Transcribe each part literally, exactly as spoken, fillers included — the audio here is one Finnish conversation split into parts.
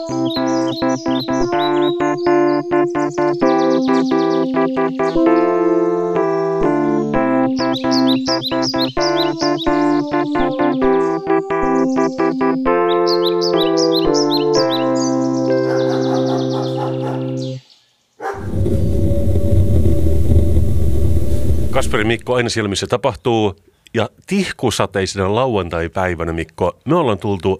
Kasperi, Mikko, aina siellä missä tapahtuu. Ja tihkusateisena lauantai-päivänä, Mikko, me ollaan tultu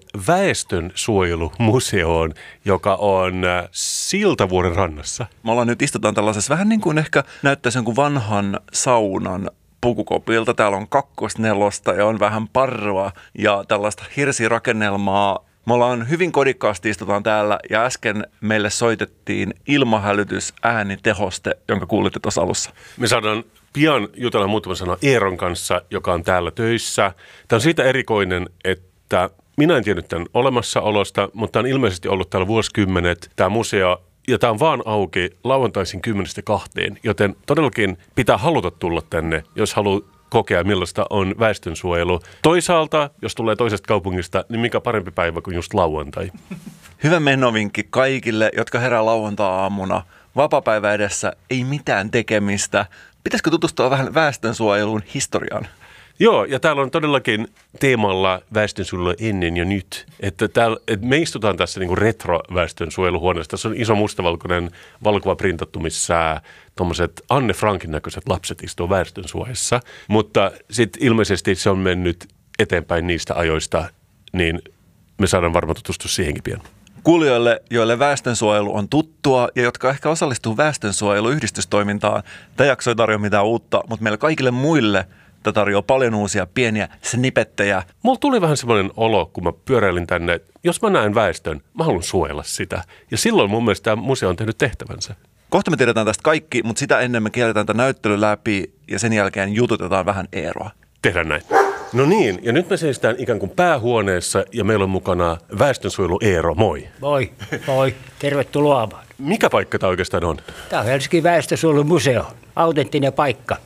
Väestönsuojelumuseoon, joka on Siltavuoren rannassa. Me ollaan nyt istutaan tällaisessa vähän niin kuin ehkä näyttäisi jonkun vanhan saunan pukukopilta. Täällä on kakkosnelosta ja on vähän parroa ja tällaista hirsirakennelmaa. Me ollaan hyvin kodikkaasti istutaan täällä ja äsken meille soitettiin ilmahälytysäänitehoste, jonka kuulitte tuossa alussa. Me saadaan pian jutella muutaman sanan Eeron kanssa, joka on täällä töissä. Tämä on siitä erikoinen, että minä en tiennyt tämän olemassaolosta, mutta tämä on ilmeisesti ollut täällä vuosikymmenet, tämä museo. Ja tämä on vaan auki lauantaisin kymmenestä kahteen, joten todellakin pitää haluta tulla tänne, jos haluaa kokea, millaista on väestönsuojelu. Toisaalta, jos tulee toisesta kaupungista, niin mikä parempi päivä kuin just lauantai. Hyvä menovinkki kaikille, jotka herää lauantai-aamuna. Vapaapäivä edessä, ei mitään tekemistä. Pitäisikö tutustua vähän väestönsuojelun historiaan? Joo, ja täällä on todellakin teemalla väestönsuojelu ennen ja nyt. Että, täällä, että me istutaan tässä niin kuin retro-väestönsuojeluhuoneessa. Tässä on iso mustavalkoinen valokuva printattu, missä tuommoiset Anne Frankin näköiset lapset istuu väestönsuojassa. Mutta sitten ilmeisesti se on mennyt eteenpäin niistä ajoista, niin me saadaan varmaan tutustua siihenkin pian. Kuulijoille, joille väestönsuojelu on tuttua ja jotka ehkä osallistuu väestönsuojeluyhdistystoimintaan, tämä jakso ei tarjoa mitään uutta, mutta meille kaikille muille tämä tarjoaa paljon uusia pieniä snippettejä. Mulla tuli vähän semmoinen olo, kun mä pyöräilin tänne, että jos mä näen väestön, mä haluan suojella sitä. Ja silloin mun mielestä tämä museo on tehnyt tehtävänsä. Kohta me tiedetään tästä kaikki, mutta sitä ennen me kierretään tämän näyttelyn läpi ja sen jälkeen jututetaan vähän Eeroa. Tehdään näin. No niin, ja nyt me seistään ikään kuin päähuoneessa ja meillä on mukana väestönsuojelu Eero. Moi. Moi, moi. Tervetuloa. Mikä paikka tämä oikeastaan on? Tämä on Helsingin väestönsuojelumuseo, autenttinen paikka.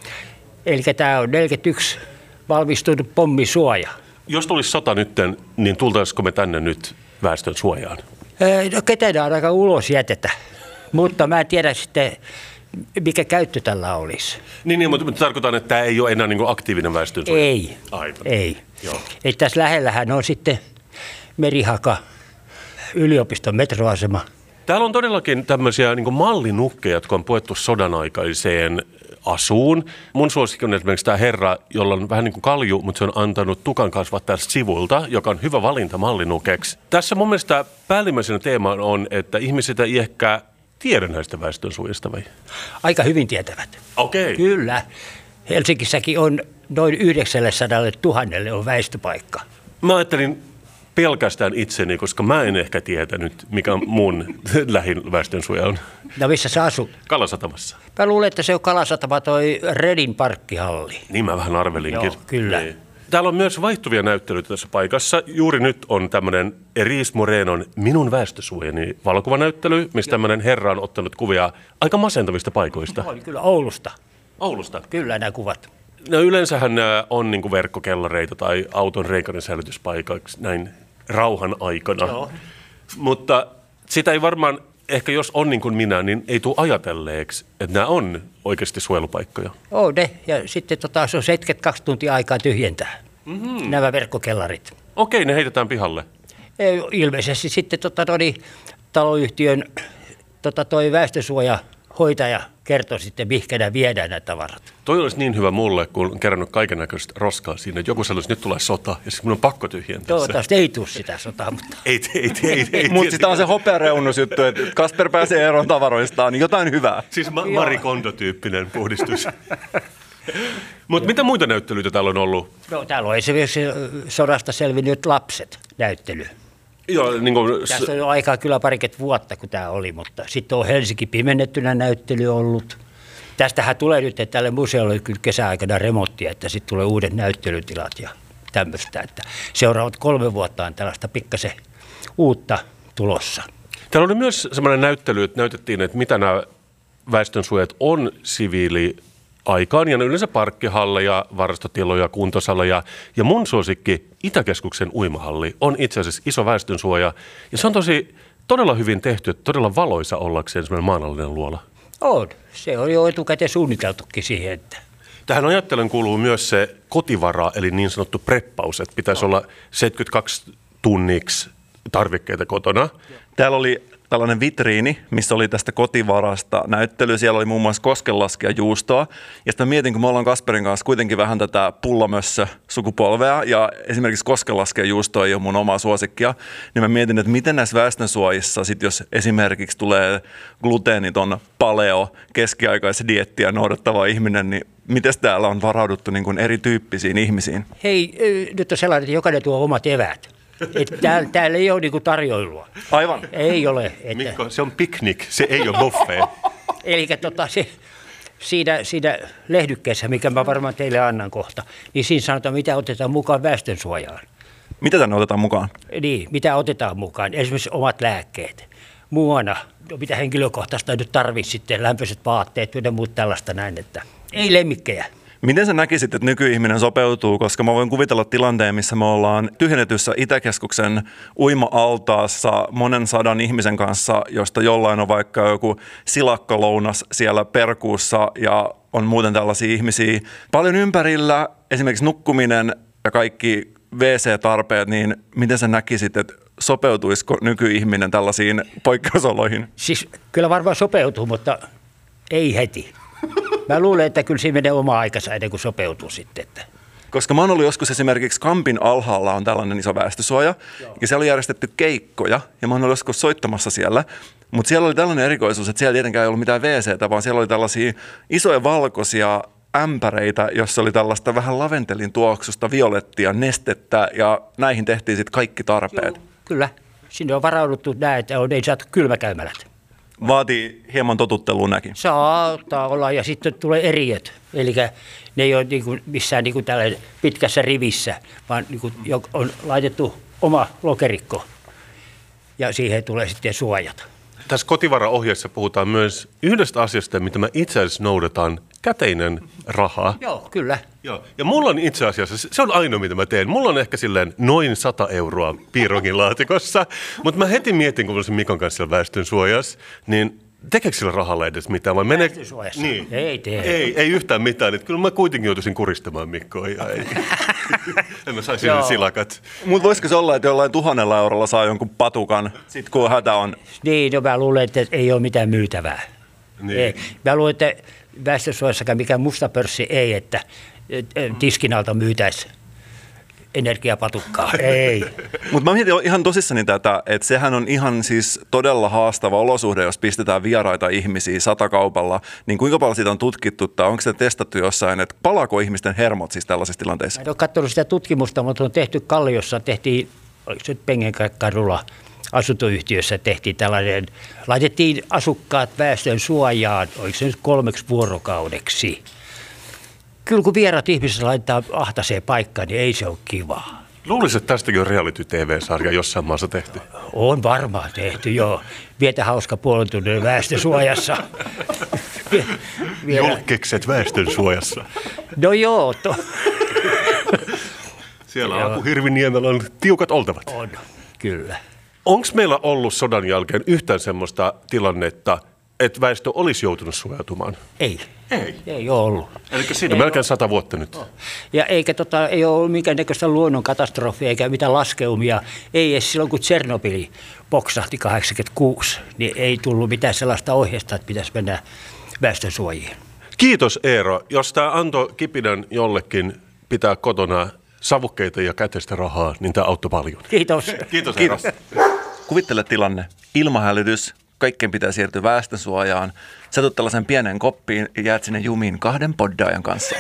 Eli tämä on neljäkymmentäyksi valmistunut pommisuoja. Jos tulisi sota nytten, niin tultaisiko me tänne nyt väestönsuojaan? No ketään aika ulos jätetä, mutta mä en tiedä sitten, mikä käyttö tällä olisi. Niin, niin mutta, mutta tarkoitan, että tämä ei ole enää niin kuin aktiivinen väestönsuoja. Ei, Aivan. ei. Joo. Eli tässä lähellähän on sitten Merihaka, yliopiston metroasema. Täällä on todellakin tämmöisiä niin kuin mallinukkeja, jotka on puettu sodan aikaiseen asuun. Mun suosikki on esimerkiksi tämä herra, jolla on vähän niin kuin kalju, mutta se on antanut tukan kasvaa tästä sivulta, joka on hyvä valinta mallinukeksi. Tässä mun mielestä päällimmäisenä teema on, että ihmiset ei ehkä tiedä näistä väestönsuojista vai? Aika hyvin tietävät. Okei. Okay. Kyllä. Helsingissäkin on noin yhdeksänsataa tuhatta on väestöpaikka. Mä ajattelin pelkästään itseni, koska mä en ehkä tietänyt, mikä mun lähin väestönsuoja on. No missä sä asut? Kalasatamassa. Mä luulen, että se on Kalasatama toi Redin parkkihalli. Niin mä vähän arvelinkin. Joo, kyllä. Niin. Täällä on myös vaihtuvia näyttelyitä tässä paikassa. Juuri nyt on tämmöinen Eris Morenon Minun väestösuojani valokuvanäyttely, missä tämmöinen herra on ottanut kuvia aika masentavista paikoista. Oli kyllä Oulusta. Oulusta? Kyllä nämä kuvat. No yleensähän nämä on niin kuin verkkokellareita tai auton reikainen säilytyspaikaksi näin rauhan aikana. Joo. Mutta sitä ei varmaan, ehkä jos on niin kuin minä, niin ei tule ajatelleeksi, että nämä on oikeasti suojelupaikkoja. Oo ne, ja sitten tota, se on seitsemänkymmentäkaksi tuntia aikaa tyhjentää mm-hmm. nämä verkkokellarit. Okei, ne heitetään pihalle. Ilmeisesti sitten tota, toi, taloyhtiön tota, toi väestönsuojahoitaja kertoo sitten, mihinkä nämä viedään nämä tavarat. Toi olisi niin hyvä mulle, kun on kerännyt kaiken näköistä roskaa siinä, että joku sanoisi, että nyt tulee sota, ja sitten minun on pakko tyhjentää. Toivottavasti ei tule sitä sotaa, mutta... ei, ei, ei, ei, ei mutta sitä on se hopeareunusjuttu, että Kasper pääsee eroon tavaroistaan, niin jotain hyvää. Siis ma- Marie Kondo-tyyppinen puhdistus. Mutta mitä muita näyttelyitä täällä on ollut? No täällä on esimerkiksi sodasta selvinnyt lapset näyttely. Joo, niin kuin... Tästä on jo aikaa kyllä parikymmentä vuotta, kun tämä oli, mutta sitten on Helsinki pimennettynä näyttely ollut. Tästähän tulee nyt, että tälle museolle kyllä kesäaikana remonttia, että sitten tulee uudet näyttelytilat ja tämmöistä. Että seuraavat kolme vuotta on tällaista pikkasen uutta tulossa. Täällä oli myös semmoinen näyttely, että näytettiin, että mitä nämä väestönsuojat on siviili aikaan, ja yleensä parkkihalleja, varastotiloja, kuntosaleja. Ja mun suosikki, Itäkeskuksen uimahalli, on itse asiassa iso väestönsuoja. Ja se on tosi todella hyvin tehty, todella valoisa ollakseen semmoinen maanallinen luola. On. Se on jo etukäteen suunniteltukin siihen, että... Tähän ajattelen kuuluu myös se kotivara, eli niin sanottu preppaus, että pitäisi no. olla seitsemänkymmentäkaksi tunniksi tarvikkeita kotona. Täällä oli tällainen vitriini, missä oli tästä kotivarasta näyttely. Siellä oli muun muassa koskenlaskea juustoa. Ja sitten mietin, kun me ollaan Kasperin kanssa kuitenkin vähän tätä pullamössö-sukupolvea, ja esimerkiksi koskenlaskea juustoa ei ole mun omaa suosikkia, niin mä mietin, että miten näissä väestönsuojissa, sit jos esimerkiksi tulee gluteeniton paleo, keskiaikaisdiettiä noudattava ihminen, niin miten täällä on varauduttu niin kuin erityyppisiin ihmisiin? Hei, nyt on sellainen, että jokainen tuo omat eväät. Että täällä, täällä ei ole niinku tarjoilua. Aivan. Ei ole. Että... Mikko, se on piknik, se ei ole buffet. Eli tota, se, siinä, siinä lehdykkeessä, mikä mä varmaan teille annan kohta, niin siinä sanotaan, mitä otetaan mukaan väestönsuojaan. Mitä tänne otetaan mukaan? Niin, mitä otetaan mukaan. Esimerkiksi omat lääkkeet. Muona, no, mitä henkilökohtaista nyt tarvitsisi sitten, lämpöiset vaatteet ja muut tällaista näin, että ei lemmikkejä. Miten sä näkisit, että nykyihminen sopeutuu, koska mä voin kuvitella tilanteen, missä me ollaan tyhjennetyssä Itäkeskuksen uima-altaassa monen sadan ihmisen kanssa, josta jollain on vaikka joku silakkalounas siellä perkuussa ja on muuten tällaisia ihmisiä paljon ympärillä, esimerkiksi nukkuminen ja kaikki W C-tarpeet, niin miten sä näkisit, että sopeutuisiko nykyihminen tällaisiin poikkeusoloihin? Siis kyllä varmaan sopeutuu, mutta ei heti. Mä luulen, että kyllä siinä menee oma aikansa ennen kuin sopeutuu sitten. Että. Koska mä oon ollut joskus esimerkiksi Kampin alhaalla on tällainen iso väestösuoja, Joo. ja siellä oli järjestetty keikkoja, ja mä oon ollut joskus soittamassa siellä. Mutta siellä oli tällainen erikoisuus, että siellä tietenkään ei ollut mitään W C:tä, vaan siellä oli tällaisia isoja valkoisia ämpäreitä, jossa oli tällaista vähän laventelin tuoksusta, violettia, nestettä, ja näihin tehtiin sitten kaikki tarpeet. Joo, kyllä. Sinne on varauduttu näin, että on, ei saatu kylmäkäymälät. Vaatii hieman totuttelua näkin. Saattaa olla, ja sitten tulee eriöt. Eli ne ei ole niin kuin missään niin kuin tällä pitkässä rivissä, vaan niin kuin on laitettu oma lokerikko, ja siihen tulee sitten suojat. Tässä kotivaraohjeessa puhutaan myös yhdestä asiasta, mitä mä itse asiassa noudatan, käteinen raha. Joo, kyllä. Joo. Ja mulla on itse asiassa, se on ainoa mitä mä teen, mulla on ehkä silleen noin sata euroa piirongin laatikossa, mutta mä heti mietin, kun mä olisin Mikon kanssa siellä väestönsuojassa, niin tekeekö sillä rahalla edes mitään? Vai menee... Väestönsuojassa? Niin. Ei tee. Ei, ei yhtään mitään, että kyllä mä kuitenkin joutuisin kuristamaan Mikkoa ja ei. En mä saisi silakat. Mutta voisiko se olla, että jollain tuhannella eurolla saa jonkun patukan, sit kun hätä on? Niin, no mä luulen, että ei ole mitään myytävää. Niin. Ei. Mä luulen, että väestönsuojassakaan mikään musta pörssi ei, että tiskin alta myytäisi energiapatukkaa. Ei. Mutta mä mietin ihan tosissani tätä, että sehän on ihan siis todella haastava olosuhde, jos pistetään vieraita ihmisiä satakaupalla. Niin kuinka paljon siitä on tutkittu tai onko se testattu jossain, että palaako ihmisten hermot siis tällaisissa tilanteissa? Mä en ole katsonut sitä tutkimusta, mutta on tehty Kalliossa, tehtiin, oliko se nyt Pengenkadulla asuntoyhtiössä tehtiin tällainen, laitettiin asukkaat väestön suojaan, oliko se nyt kolmeksi vuorokaudeksi. Kyllä kun vieraat ihmiset laittaa ahtaiseen paikkaan, niin ei se ole kivaa. Luulisin, että tästäkin on reality-T V-sarja jossain maassa tehty. On varmaan tehty, joo. Vietä hauska puolen tunnin väestönsuojassa. Julkkikset väestönsuojassa. No joo. To... Siellä Aku Hirviniemellä on tiukat oltavat. On, kyllä. Onko meillä ollut sodan jälkeen yhtään semmoista tilannetta, että väestö olisi joutunut suojautumaan? Ei. Ei. Ei ole ollut. Eli siinä on melkein sata vuotta nyt. Ja eikä tota, ei ole ollut mikään näköistä luonnonkatastrofia eikä mitään laskeumia. Ei edes silloin, kun Tšernobyl poksahti kahdeksankymmentäkuusi, niin ei tullut mitään sellaista ohjeesta, että pitäisi mennä väestönsuojiin. Kiitos Eero. Jos tämä antoi kipinän jollekin pitää kotona savukkeita ja käteistä rahaa, niin tämä auttoi paljon. Kiitos. Kiitos Eero. Kuvittele tilanne. Ilmahälytys. Kaikkien pitää siirtyä väestönsuojaan. Sä tulet tällaisen pienen koppiin ja jäät sinne jumiin kahden poddaajan kanssa.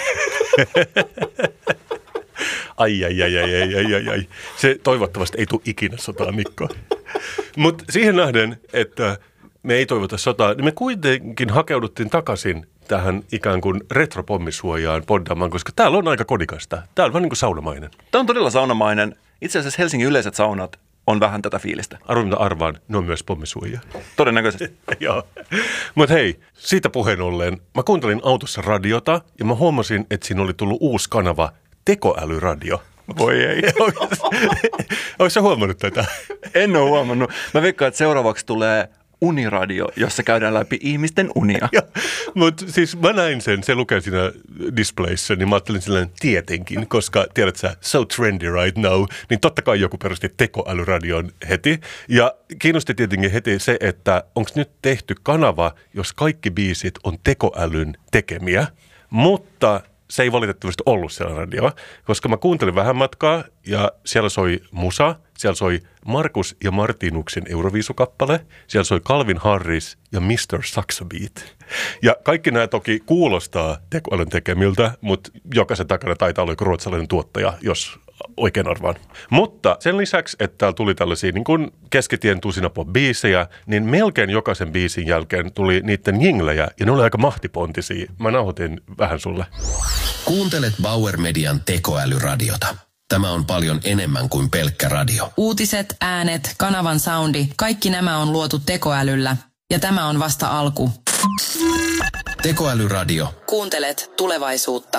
ai, ai, ai, ai, ai, ai, ai, ai. Se toivottavasti ei tule ikinä sotaa, Mikko. Mutta siihen nähden, että me ei toivota sotaa, niin me kuitenkin hakeuduttiin takaisin tähän ikään kuin retropommisuojaan poddaamaan, koska täällä on aika kodikasta. Täällä on vähän niin kuin saunamainen. Tämä on todella saunamainen. Itse asiassa Helsingin yleiset saunat on vähän tätä fiilistä. Arvoin arvaan, ne on myös pommisuojia. Todennäköisesti. Joo. Mutta hei, siitä puheen ollen, mä kuuntelin autossa radiota ja mä huomasin, että siinä oli tullut uusi kanava, tekoälyradio. Voi ei. Oletko sä huomannut tätä? En ole huomannut. Mä veikkaan, että seuraavaksi tulee Uniradio, jossa käydään läpi ihmisten unia. Mutta siis mä näin sen, se lukee siinä displayssä, niin mä ajattelin silleen tietenkin, koska tiedät sä, so trendy right now, niin totta kai joku perusti tekoälyradion heti. Ja kiinnosti tietenkin heti se, että onko nyt tehty kanava, jos kaikki biisit on tekoälyn tekemiä, mutta se ei valitettavasti ollut siellä radioa, koska mä kuuntelin vähän matkaa ja siellä soi musa, siellä soi Markus ja Martinuksen Euroviisukappale, siellä soi Calvin Harris ja mister Saxo Beat. Ja kaikki nämä toki kuulostaa tekoälyn tekemiltä, mutta jokaisen takana taitaa olla joku ruotsalainen tuottaja, jos oikein arvaan. Mutta sen lisäksi, että täällä tuli tällaisia niin kuin keskitien tusinapop-biisejä, niin melkein jokaisen biisin jälkeen tuli niiden jinglejä, ja ne oli aika mahtipontisia. Mä nauhoitin vähän sulle. Kuuntelet Bauer Median tekoälyradiota. Tämä on paljon enemmän kuin pelkkä radio. Uutiset, äänet, kanavan soundi, kaikki nämä on luotu tekoälyllä. Ja tämä on vasta alku. Tekoälyradio. Kuuntelet tulevaisuutta.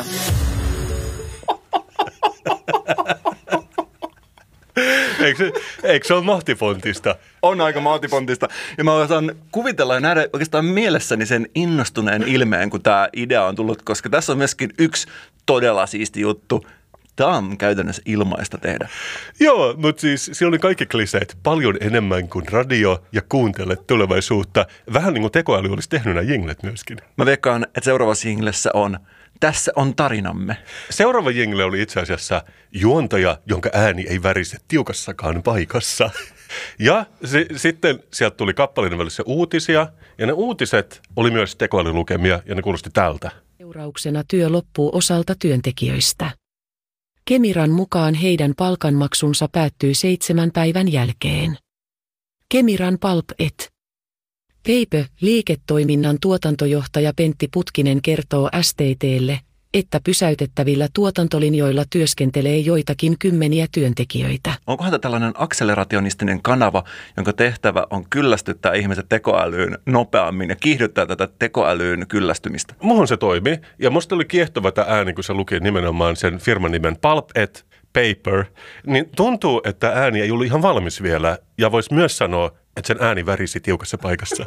Eikö se, eikö se ole mahtipontista? On aika mahtipontista. Ja mä osaan kuvitella ja nähdä oikeastaan mielessäni sen innostuneen ilmeen, kun tämä idea on tullut, koska tässä on myöskin yksi todella siisti juttu. Tämä on käytännössä ilmaista tehdä. Joo, mutta siis siellä oli kaikki kliseet paljon enemmän kuin radio ja kuuntele tulevaisuutta. Vähän niin kuin tekoäly olisi tehnyt nämä jinglet myöskin. Mä veikkaan, että seuraavassa jinglessä on Tässä on tarinamme. Seuraava jingle oli itse asiassa juontaja, jonka ääni ei värise tiukassakaan paikassa. Ja se, sitten sieltä tuli kappaleiden välissä uutisia, ja ne uutiset oli myös tekoälylukemia, ja ne kuulosti tältä. Seurauksena työ loppuu osalta työntekijöistä. Kemiran mukaan heidän palkanmaksunsa päättyy seitsemän päivän jälkeen. Kemiran Pulp et Paper liiketoiminnan tuotantojohtaja Pentti Putkinen kertoo S T T:lle, että pysäytettävillä tuotantolinjoilla työskentelee joitakin kymmeniä työntekijöitä. Onkohan tämä tällainen akselerationistinen kanava, jonka tehtävä on kyllästyttää ihmiset tekoälyyn nopeammin ja kiihdyttää tätä tekoälyyn kyllästymistä? Muuhun se toimi, ja musta oli kiehtova tämä ääni, kun se luki nimenomaan sen firman nimen Pulp et Paper, niin tuntuu, että ääni ei ollut ihan valmis vielä, ja voisi myös sanoa, että sen ääni värisi tiukassa paikassa.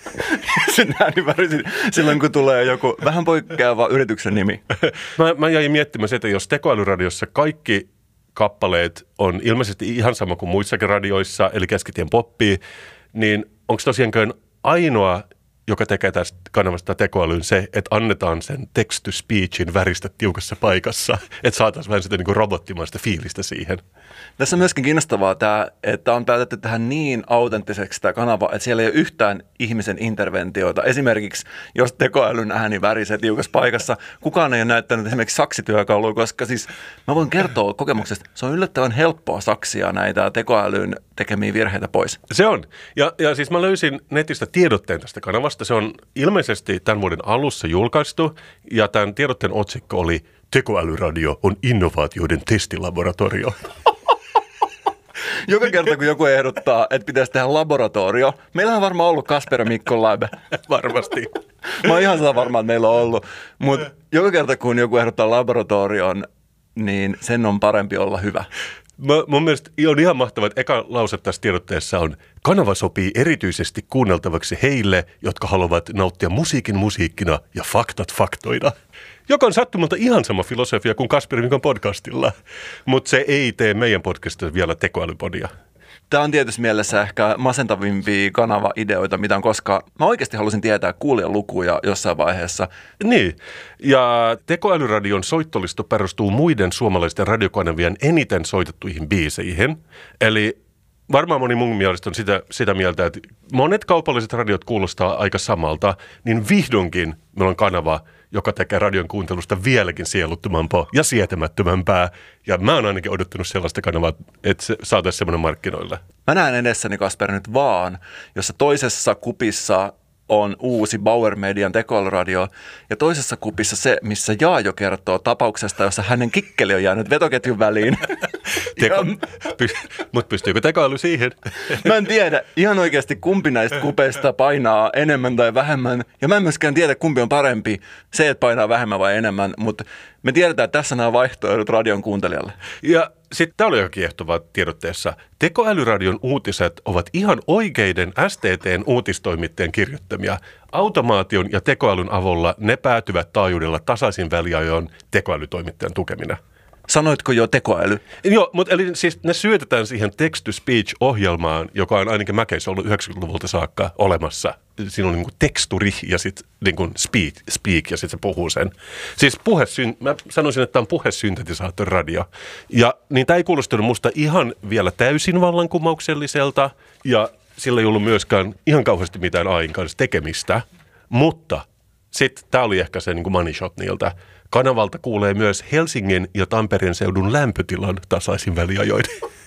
Sen ääni värisi silloin, kun tulee joku vähän poikkeava yrityksen nimi. Mä, mä jäin miettimään sitä, että jos tekoälyradiossa kaikki kappaleet on ilmeisesti ihan sama kuin muissakin radioissa, eli keskitien poppia, niin onko tosiaankin ainoa, joka tekee tästä kanavasta tekoälyn se, että annetaan sen text-to-speechin väristä tiukassa paikassa, että saataisiin vähän sitä niin kuin robottimaista fiilistä siihen. Tässä on myöskin kiinnostavaa tämä, että on päätetty tähän niin autenttiseksi tämä kanava, että siellä ei ole yhtään ihmisen interventioita. Esimerkiksi jos tekoälyn ääni värisee tiukassa paikassa, kukaan ei ole näyttänyt esimerkiksi saksityökalua, koska siis mä voin kertoa kokemuksesta, se on yllättävän helppoa saksia näitä tekoälyn tekemiä virheitä pois. Se on. Ja, ja siis mä löysin netistä tiedotteen tästä kanavasta. Se on ilmeisesti tämän vuoden alussa julkaistu, ja tämän tiedotteen otsikko oli Tekoälyradio on innovaatioiden testilaboratorio. Joka kerta, kun joku ehdottaa, että pitäisi tehdä laboratorio, meillä on varmaan ollut Kasper ja Mikko Lab. Varmasti. Mä oon ihan sitä varmaan, että meillä on ollut. Mutta joka kerta, kun joku ehdottaa laboratorion, niin sen on parempi olla hyvä. Mä, mun mielestä on ihan mahtavaa, että eka lause tässä tiedotteessa on: kanava sopii erityisesti kuunneltavaksi heille, jotka haluavat nauttia musiikin musiikkina ja faktat faktoina. Joka on sattumalta ihan sama filosofia kuin Kasper Mikon podcastilla, mutta se ei tee meidän podcastista vielä tekoälypodia. Tämä on tietysti mielessä ehkä masentavimpia kanava-ideoita, mitä on koskaan. Mä oikeasti halusin tietää kuulijalukuja jossain vaiheessa. Niin, ja tekoälyradion soittolisto perustuu muiden suomalaisten radiokanavien eniten soitettuihin biiseihin. Eli varmaan moni mun mielestä on sitä, sitä mieltä, että monet kaupalliset radiot kuulostaa aika samalta, niin vihdoinkin meillä on kanava, joka tekee radion kuuntelusta vieläkin sieluttomampaa ja sietämättömämpää. Ja mä oon ainakin odottanut sellaista kanavaa, että se saataisiin semmoinen markkinoille. Mä näen edessäni, Kasper, nyt vaan, jossa toisessa kupissa on uusi Bauer Median tekoälyradio ja toisessa kupissa se, missä Jaajo kertoo tapauksesta, jossa hänen kikkeli on jäänyt vetoketjun väliin. Teko, py, mutta pystyykö tekoäly siihen? Mä en tiedä ihan oikeasti kumpi näistä kupeista painaa enemmän tai vähemmän ja mä en myöskään tiedä kumpi on parempi, se, että painaa vähemmän vai enemmän, mutta me tiedetään, että tässä nämä vaihtoehdot radion kuuntelijalle. Ja sitten tämä oli jo kiehtovaa tiedotteessa. Tekoälyradion uutiset ovat ihan oikeiden S T T:n uutistoimittajien kirjoittamia. Automaation ja tekoälyn avulla ne päätyvät taajuudella tasaisin väliajoin tekoälytoimittajan tukemina. Sanoitko jo tekoäly? Joo, mutta eli siis ne syötetään siihen text-to-speech-ohjelmaan, joka on ainakin Mäkeissä ollut yhdeksänkymmentäluvulta saakka olemassa. Siinä on niin kuin teksturi ja sitten niin kuin speak, speak ja sitten se puhuu sen. Siis puhesyn, mä sanoisin, että tämä on puhesyntetisaattoriradio. Ja niin tämä ei kuulostanut musta ihan vielä täysin vallankumoukselliselta ja sillä ei ollut myöskään ihan kauheasti mitään A I:n kanssa tekemistä. Mutta sitten tämä oli ehkä se niin kuin money shot niiltä. Kanavalta kuulee myös Helsingin ja Tampereen seudun lämpötilan tasaisin väliajoin.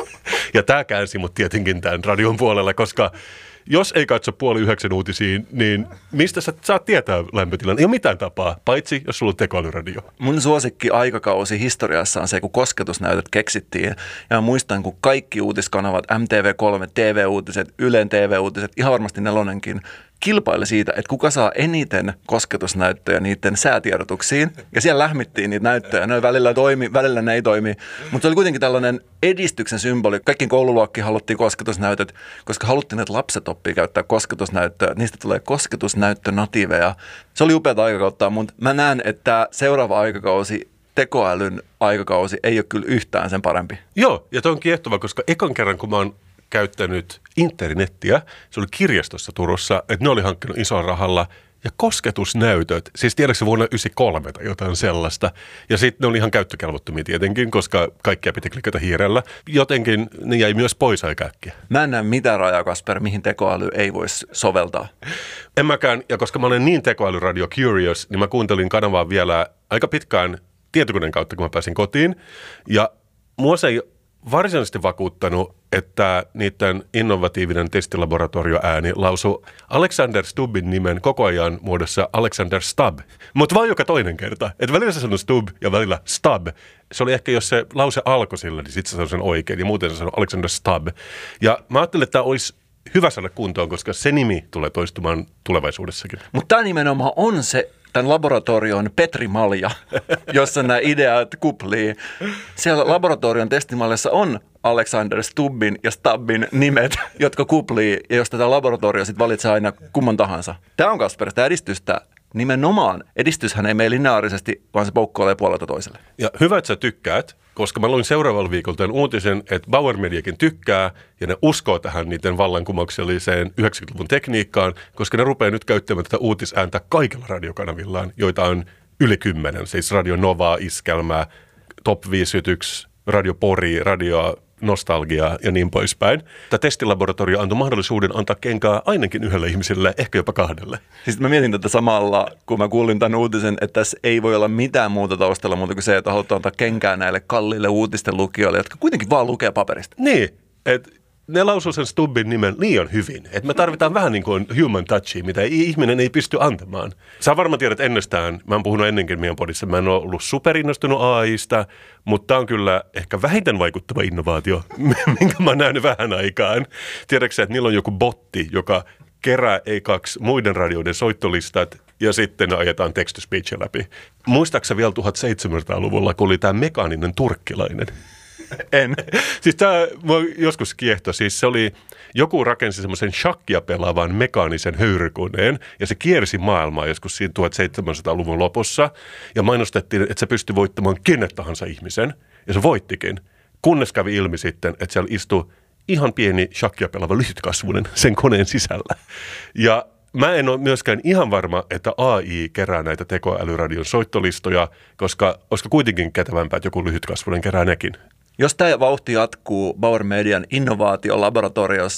Ja tämä käänsi mut tietenkin tämän radion puolella, koska jos ei katso puoli yhdeksän uutisiin, niin mistä sä saat tietää lämpötilan? Ei ole mitään tapaa, paitsi jos sulla on tekoälyradio. Mun suosikki aikakausi historiassa on se, kun kosketusnäytöt keksittiin. Ja muistan, kun kaikki uutiskanavat, M T V kolme, T V-uutiset, Ylen T V-uutiset, ihan varmasti Nelonenkin, kilpaili siitä, että kuka saa eniten kosketusnäyttöjä niiden säätiedotuksiin. Ja siellä lähmittiin niitä näyttöjä. Ne välillä toimi, välillä ne ei toimi. Mutta se oli kuitenkin tällainen edistyksen symboli. Kaikkiin koululuokkiin haluttiin kosketusnäytöt, koska haluttiin, että lapset oppii käyttää kosketusnäyttöä. Niistä tulee kosketusnäyttönatiiveja. Se oli upeata aikakautta, mutta mä näen, että seuraava aikakausi, tekoälyn aikakausi, ei ole kyllä yhtään sen parempi. Joo, ja toi on kiehtova, koska ekan kerran, kun mä oon käyttänyt internettiä, se oli kirjastossa Turussa, että ne oli hankkinut ison rahalla, ja kosketusnäytöt, siis tiedätkö vuonna yhdeksänkymmentäkolme tai jotain sellaista, ja sitten ne oli ihan käyttökelvottomia tietenkin, koska kaikkia piti klikata hiirellä, jotenkin ne jäi myös pois aika äkkiä. Mä en näe mitään rajaa, Kasper, mihin tekoäly ei voisi soveltaa. En mäkään, ja koska mä olen niin tekoälyradio curious, niin mä kuuntelin kanavaa vielä aika pitkään tietokoneen kautta, kun mä pääsin kotiin, ja mua se ei varsinaisesti vakuuttanut, että niiden innovatiivinen testilaboratorioääni lausui Alexander Stubbin nimen koko ajan muodossa Alexander Stubb. Mutta vain joka toinen kerta. Että välillä se sanoi Stubb ja välillä Stubb. Se oli ehkä, jos se lause alkoi sillä, niin sitten se sanoi sen oikein. Ja muuten se sanoi Alexander Stubb. Ja mä ajattelin, että tämä olisi hyvä saada kuntoon, koska se nimi tulee toistumaan tulevaisuudessakin. Mutta tämä nimenomaan on se tämän laboratorion Petri-malja, jossa nämä ideat kuplii. Siellä laboratorion testimallissa on Alexander Stubbin ja Stubbin nimet, jotka kuplii, ja jos tätä laboratorio sitten valitsee aina kumman tahansa. Tämä on, Kasper, sitä edistystä. Nimenomaan. Edistyshän ei mene lineaarisesti, vaan se poukkoilee puolelta toiselle. Ja hyvä, että sä tykkäät, koska mä luin seuraavalla viikolla tämän uutisen, että Bauer Mediakin tykkää ja ne uskoo tähän niiden vallankumoukselliseen yhdeksänkymmentäluvun tekniikkaan, koska ne rupeaa nyt käyttämään tätä uutisääntä kaikilla radiokanavillaan, joita on yli kymmenen, siis Radio Novaa, Iskelmää, Top viisikymmentäyksi, Radio Pori, Radio Nostalgiaa ja niin poispäin. Tämä testilaboratorio antoi mahdollisuuden antaa kenkää ainakin yhdelle ihmiselle, ehkä jopa kahdelle. Siis mä mietin tätä samalla, kun mä kuulin tämän uutisen, että tässä ei voi olla mitään muuta taustalla muuta kuin se, että halutaan antaa kenkää näille kalliille uutisten lukijoille, jotka kuitenkin vaan lukee paperista. Niin, että ne lausuu sen Stubbin nimen liian hyvin. Että me tarvitaan vähän niin kuin human touchia, mitä ihminen ei pysty antamaan. Sä varmaan tiedät ennestään, mä oon puhunut ennenkin meidän podissa, mä en ole ollut superinnostunut A I:sta, mutta tää on kyllä ehkä vähiten vaikuttava innovaatio, minkä mä oon nähnyt vähän aikaan. Tiedätkö että niillä on joku botti, joka kerää E kaksi muiden radioiden soittolistat ja sitten ne ajetaan text-to-speech läpi. Muistaaksä vielä tuhatseitsemänsataaluvulla, kun oli tää mekaaninen turkkilainen? En. Siis tämä joskus kiehtoi. Siis se oli, joku rakensi semmoisen shakkia pelaavan mekaanisen höyrykoneen ja se kiersi maailmaa joskus siinä tuhatseitsemänsataaluvun lopussa ja mainostettiin, että se pystyi voittamaan kenet tahansa ihmisen ja se voittikin. Kunnes kävi ilmi sitten, että siellä istui ihan pieni shakkia pelaava lyhytkasvuinen sen koneen sisällä. Ja mä en ole myöskään ihan varma, että A I kerää näitä tekoälyradion soittolistoja, koska olisiko kuitenkin kätevämpää, että joku lyhytkasvuinen kerää nekin. Jos tämä vauhti jatkuu Bauer Median innovaatiolaboratoriossa,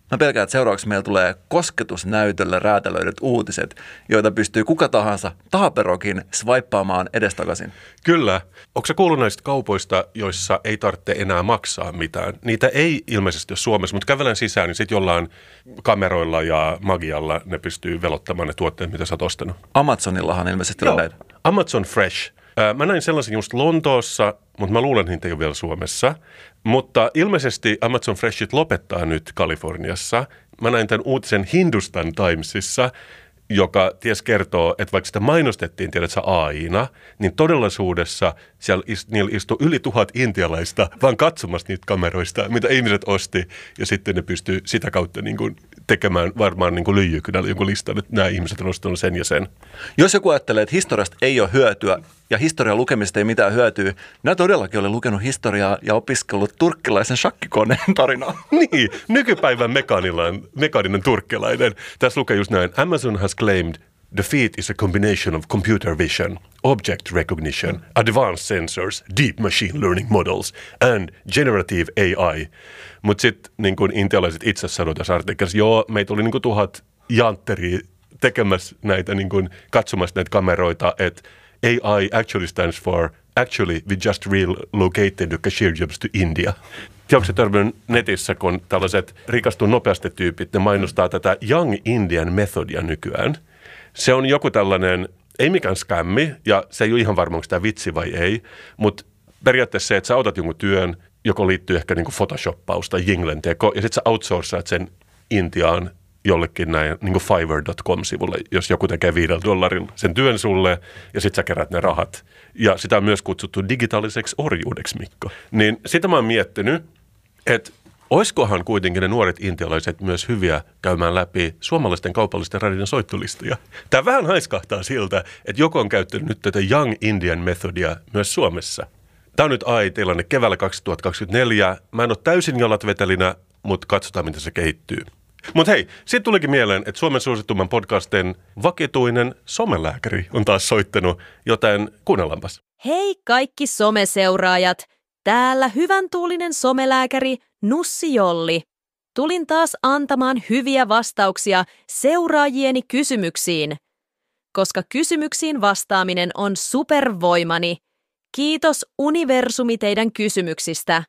Mä pelkään, että seuraavaksi meillä tulee kosketusnäytölle räätälöidyt uutiset, joita pystyy kuka tahansa taaperokin swipaamaan edestakaisin. Kyllä. Onko sä kuullut näistä kaupoista, joissa ei tarvitse enää maksaa mitään? Niitä ei ilmeisesti ole Suomessa, mutta kävelen sisään, niin sitten jollain kameroilla ja magialla ne pystyy velottamaan ne tuotteet, mitä sä oot ostanut. Amazonillahan ilmeisesti on näitä. Amazon Fresh. Mä näin sellaisen just Lontoossa, mutta mä luulen, että niitä ei ole vielä Suomessa. Mutta ilmeisesti Amazon Freshit lopettaa nyt Kaliforniassa. Mä näin tämän uutisen Hindustan Timesissa, joka ties kertoo, että vaikka sitä mainostettiin, tiedätkö, A I:na, niin todellisuudessa siellä ist, niillä istui yli tuhat intialaista vaan katsomassa niitä kameroista, mitä ihmiset osti, ja sitten ne pystyy sitä kautta niin kuin tekemään varmaan niin kuin lyijykynällä jonkun listan, että nämä ihmiset on ostanut sen ja sen. Jos joku ajattelee, että historiasta ei ole hyötyä ja historian lukemisesta ei mitään hyötyä, minä todellakin olen lukenut historiaa ja opiskellut turkkilaisen shakkikoneen tarinaa. Niin, nykypäivän mekaaninen turkkilainen. Tässä lukee just näin. Amazon has claimed the feat is a combination of computer vision, object recognition, advanced sensors, deep machine learning models and generative A I. Mutta sitten niin kuin intialaiset itse sanoivat tässä artikkelissa, joo, meitä oli niin kuin tuhat jantteria tekemässä näitä, niin kuin katsomassa näitä kameroita, että A I actually stands for actually we just relocated the cashier jobs to India. Onko se törmännyt netissä, kun tällaiset rikastuu nopeasti tyypit, ne mainostaa tätä Young Indian Methodia nykyään. Se on joku tällainen, ei mikään skämmi, ja se ei ole ihan varma, onko tämä vitsi vai ei, mutta periaatteessa se, että sä otat jonkun työn, joko liittyy ehkä niin kuin photoshoppaus tai jinglen teko, ja sitten sä outsourcaat sen Intiaan jollekin näin niin kuin fiverr piste com-sivulle, jos joku tekee viidellä dollarilla sen työn sulle, ja sitten sä kerät ne rahat. Ja sitä on myös kutsuttu digitaaliseksi orjuudeksi, Mikko. Niin sitä mä oon miettinyt, että oiskohan kuitenkin ne nuoret intialaiset myös hyviä käymään läpi suomalaisten kaupallisten radioiden soittolistoja? Tämä vähän haiskahtaa siltä, että joku on käyttänyt nyt tätä Young Indian Methodia myös Suomessa. Tämä on nyt A I-tilanne keväällä kaksituhattakaksikymmentäneljä. Mä en ole täysin jalat vetelinä, mutta katsotaan, miten se kehittyy. Mutta hei, sitten tulikin mieleen, että Suomen suosittuimman podcasten vakituinen somelääkäri on taas soittanut, joten kuunnellaanpas. Hei kaikki someseuraajat! Täällä hyvän tuulinen somelääkäri Nussi Jolli. Tulin taas antamaan hyviä vastauksia seuraajieni kysymyksiin. Koska kysymyksiin vastaaminen on supervoimani. Kiitos universumi teidän kysymyksistä.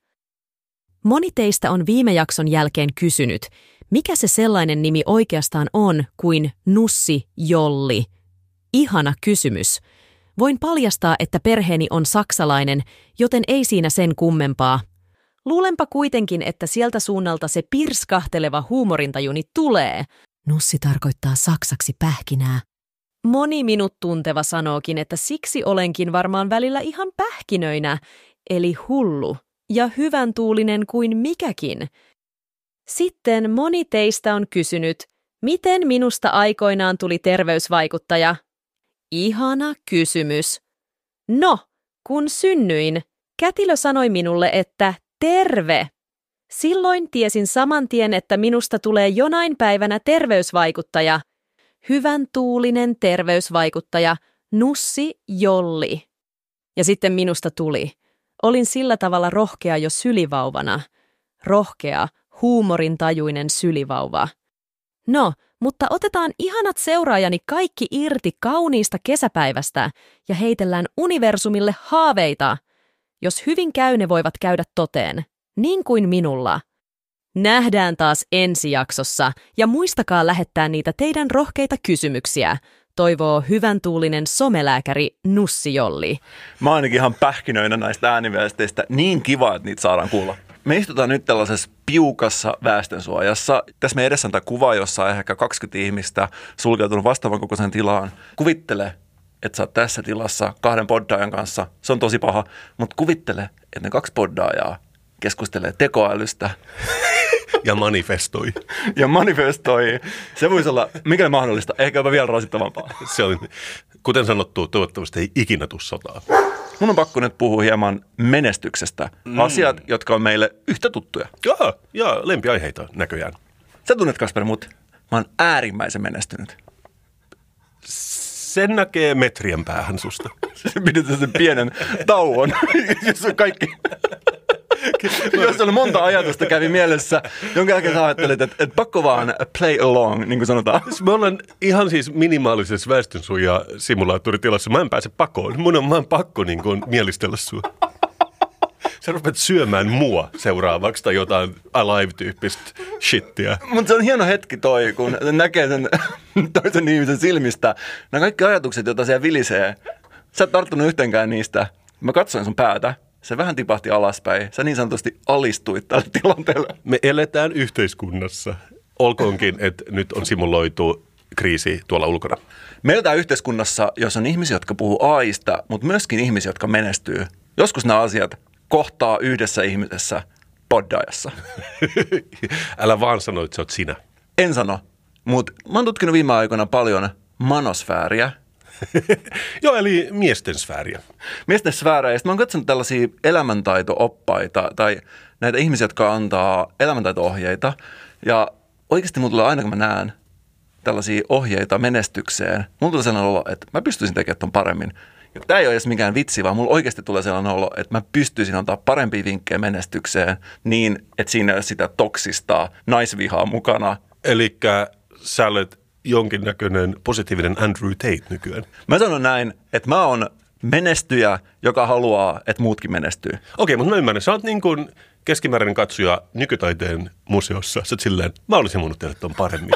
Moni teistä on viime jakson jälkeen kysynyt, mikä se sellainen nimi oikeastaan on kuin Nussi Jolli. Ihana kysymys. Voin paljastaa, että perheeni on saksalainen, joten ei siinä sen kummempaa. Luulenpa kuitenkin, että sieltä suunnalta se pirskahteleva huumorintajuni tulee. Nussi tarkoittaa saksaksi pähkinää. Moni minut tunteva sanookin, että siksi olenkin varmaan välillä ihan pähkinöinä, eli hullu ja hyvän tuulinen kuin mikäkin. Sitten moni teistä on kysynyt, miten minusta aikoinaan tuli terveysvaikuttaja? Ihana kysymys. No, kun synnyin, kätilö sanoi minulle, että terve. Silloin tiesin saman tien, että minusta tulee jonain päivänä terveysvaikuttaja. Hyvän tuulinen terveysvaikuttaja, Nussi Jolli. Ja sitten minusta tuli. Olin sillä tavalla rohkea jo sylivauvana. Rohkea, huumorintajuinen sylivauva. No, mutta otetaan ihanat seuraajani kaikki irti kauniista kesäpäivästä ja heitellään universumille haaveita. Jos hyvin käy, ne voivat käydä toteen, niin kuin minulla. Nähdään taas ensi jaksossa ja muistakaa lähettää niitä teidän rohkeita kysymyksiä, toivoo hyvän tuulinen somelääkäri Nussi Jolli. Mä oon ainakin ihan pähkinöinä näistä ääniviesteistä. Niin kiva, että niitä saadaan kuulla. Me istutaan nyt tällaisessa piukassa väestönsuojassa. Tässä me edessä on tämä kuva, jossa on ehkä kaksikymmentä ihmistä sulkeutunut vastaavan kokoisen tilaan. Kuvittele, että sä oot tässä tilassa kahden poddaajan kanssa. Se on tosi paha, mutta kuvittele, että ne kaksi poddaajaa keskustelee tekoälystä. Ja manifestoi. Ja manifestoi. Se voisi olla, mikä mahdollista, ehkä jopa vielä rasittavampaa. Se on, kuten sanottu, toivottavasti ei ikinä tule sotaa. Mun on pakko nyt puhua hieman menestyksestä. Mm. Asiat, jotka on meille yhtä tuttuja. Joo, ja lempiaiheita näköjään. Sä tunnet, Kasper, mut mä oon äärimmäisen menestynyt. Sen näkee metrien päähän susta. Pidetään sen pienen tauon, jos on kaikki. Jos oli monta ajatusta kävi mielessä, jonka jälkeen sä ajattelit, että, että pakko vaan play along, niin kuin sanotaan. Me ollaan ihan siis minimaalisessa väestönsuoja-simulaattoritilassa. Mä en pääse pakoon. Mun on vaan pakko niin kuin mielistellä sua. Sä rupeat syömään mua seuraavaksi tai jotain Alive-tyyppistä shittiä. Mutta se on hieno hetki toi, kun näkee sen toisen ihmisen silmistä. Nämä kaikki ajatukset, joita siellä vilisee. Sä et tarttunut yhteenkään niistä. Mä katsoin sun päätä. Se vähän tipahti alaspäin. Sä niin sanotusti alistuit tälle tilanteelle. Me eletään yhteiskunnassa. Olkoonkin, että nyt on simuloitu kriisi tuolla ulkona. Me eletään yhteiskunnassa, jossa on ihmisiä, jotka puhuu A I:sta, mutta myöskin ihmisiä, jotka menestyy. Joskus nämä asiat kohtaa yhdessä ihmisessä poddaajassa. Älä vaan sano, että sä oot sinä. En sano, mutta mä oon tutkinut viime aikoina paljon manosfääriä. Joo, eli miesten sfääriä. Miesten sfäärejä. Ja sitten mä oon katsonut tällaisia elämäntaito-oppaita tai näitä ihmisiä, jotka antaa elämäntaito-ohjeita. Ja oikeasti mulla tulee aina, kun mä näen tällaisia ohjeita menestykseen, mulla tulee sellainen olo, että mä pystyisin tekemään ton paremmin. Ja tämä ei ole edes mikään vitsi, vaan mulla oikeasti tulee sellainen olo, että mä pystyisin antaa parempia vinkkejä menestykseen niin, että siinä ei ole sitä toksista naisvihaa mukana. Elikkä sä olet jonkinnäköinen positiivinen Andrew Tate nykyään. Mä sanon näin, että mä oon menestyjä, joka haluaa, että muutkin menestyy. Okei, mutta mä ymmärrän. Sä oot niin kuin keskimääräinen katsoja nykytaiteen museossa. Sä oot silleen, mä olisin voinut tehdä ton paremmin.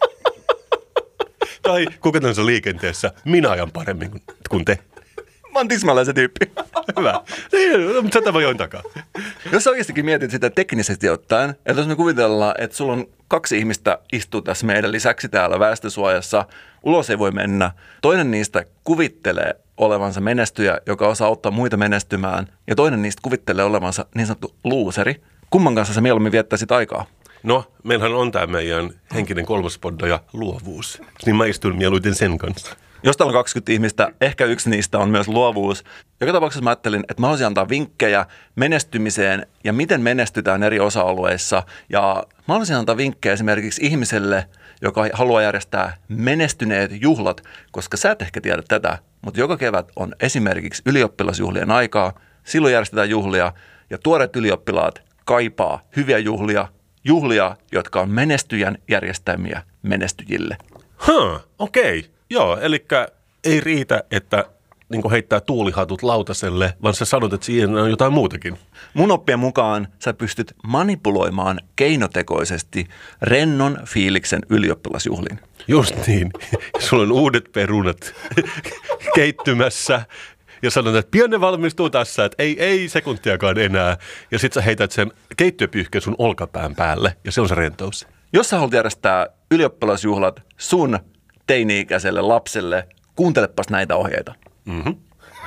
Tai kuka tahansa liikenteessä, minä ajan paremmin kuin, kuin te. Mä oon tismalleen se tyyppi. Hyvä. Niin, mutta sä voin takaa. Jos sä oikeastikin mietit sitä teknisesti ottaen, että jos me kuvitellaan, että sulla on kaksi ihmistä istuu tässä meidän lisäksi täällä väestösuojassa, ulos ei voi mennä. Toinen niistä kuvittelee olevansa menestyjä, joka osaa auttaa muita menestymään, ja toinen niistä kuvittelee olevansa niin sanottu luuseri. Kumman kanssa sä mieluummin viettäisit aikaa? No, meillähän on tämä meidän henkinen kolmospoddaja luovuus. Niin mä istun mieluiten sen kanssa. Jos täällä on kaksikymmentä ihmistä, ehkä yksi niistä on myös luovuus. Joka tapauksessa mä ajattelin, että mä haluaisin antaa vinkkejä menestymiseen ja miten menestytään eri osa-alueissa. Ja mä haluaisin antaa vinkkejä esimerkiksi ihmiselle, joka haluaa järjestää menestyneet juhlat, koska sä et ehkä tiedä tätä, mutta joka kevät on esimerkiksi ylioppilasjuhlien aikaa. Silloin järjestetään juhlia ja tuoreet ylioppilaat kaipaa hyviä juhlia, juhlia, jotka on menestyjän järjestämiä menestyjille. Huh, okei. Okay. Joo, eli ei riitä, että niin heittää tuulihatut lautaselle, vaan sä sanot, että siihen on jotain muutakin. Mun oppien mukaan sä pystyt manipuloimaan keinotekoisesti rennon fiiliksen ylioppilasjuhlin. Just niin. Sulla on uudet perunat keittymässä ja sanot, että pian ne valmistuu tässä, että ei, ei sekuntiakaan enää. Ja sit sä heität sen keittiöpyyhkeen sun olkapään päälle ja se on se rentous. Jos sä haluat järjestää ylioppilasjuhlat sun teini-ikäiselle lapselle, kuuntelepas näitä ohjeita. Mm-hmm.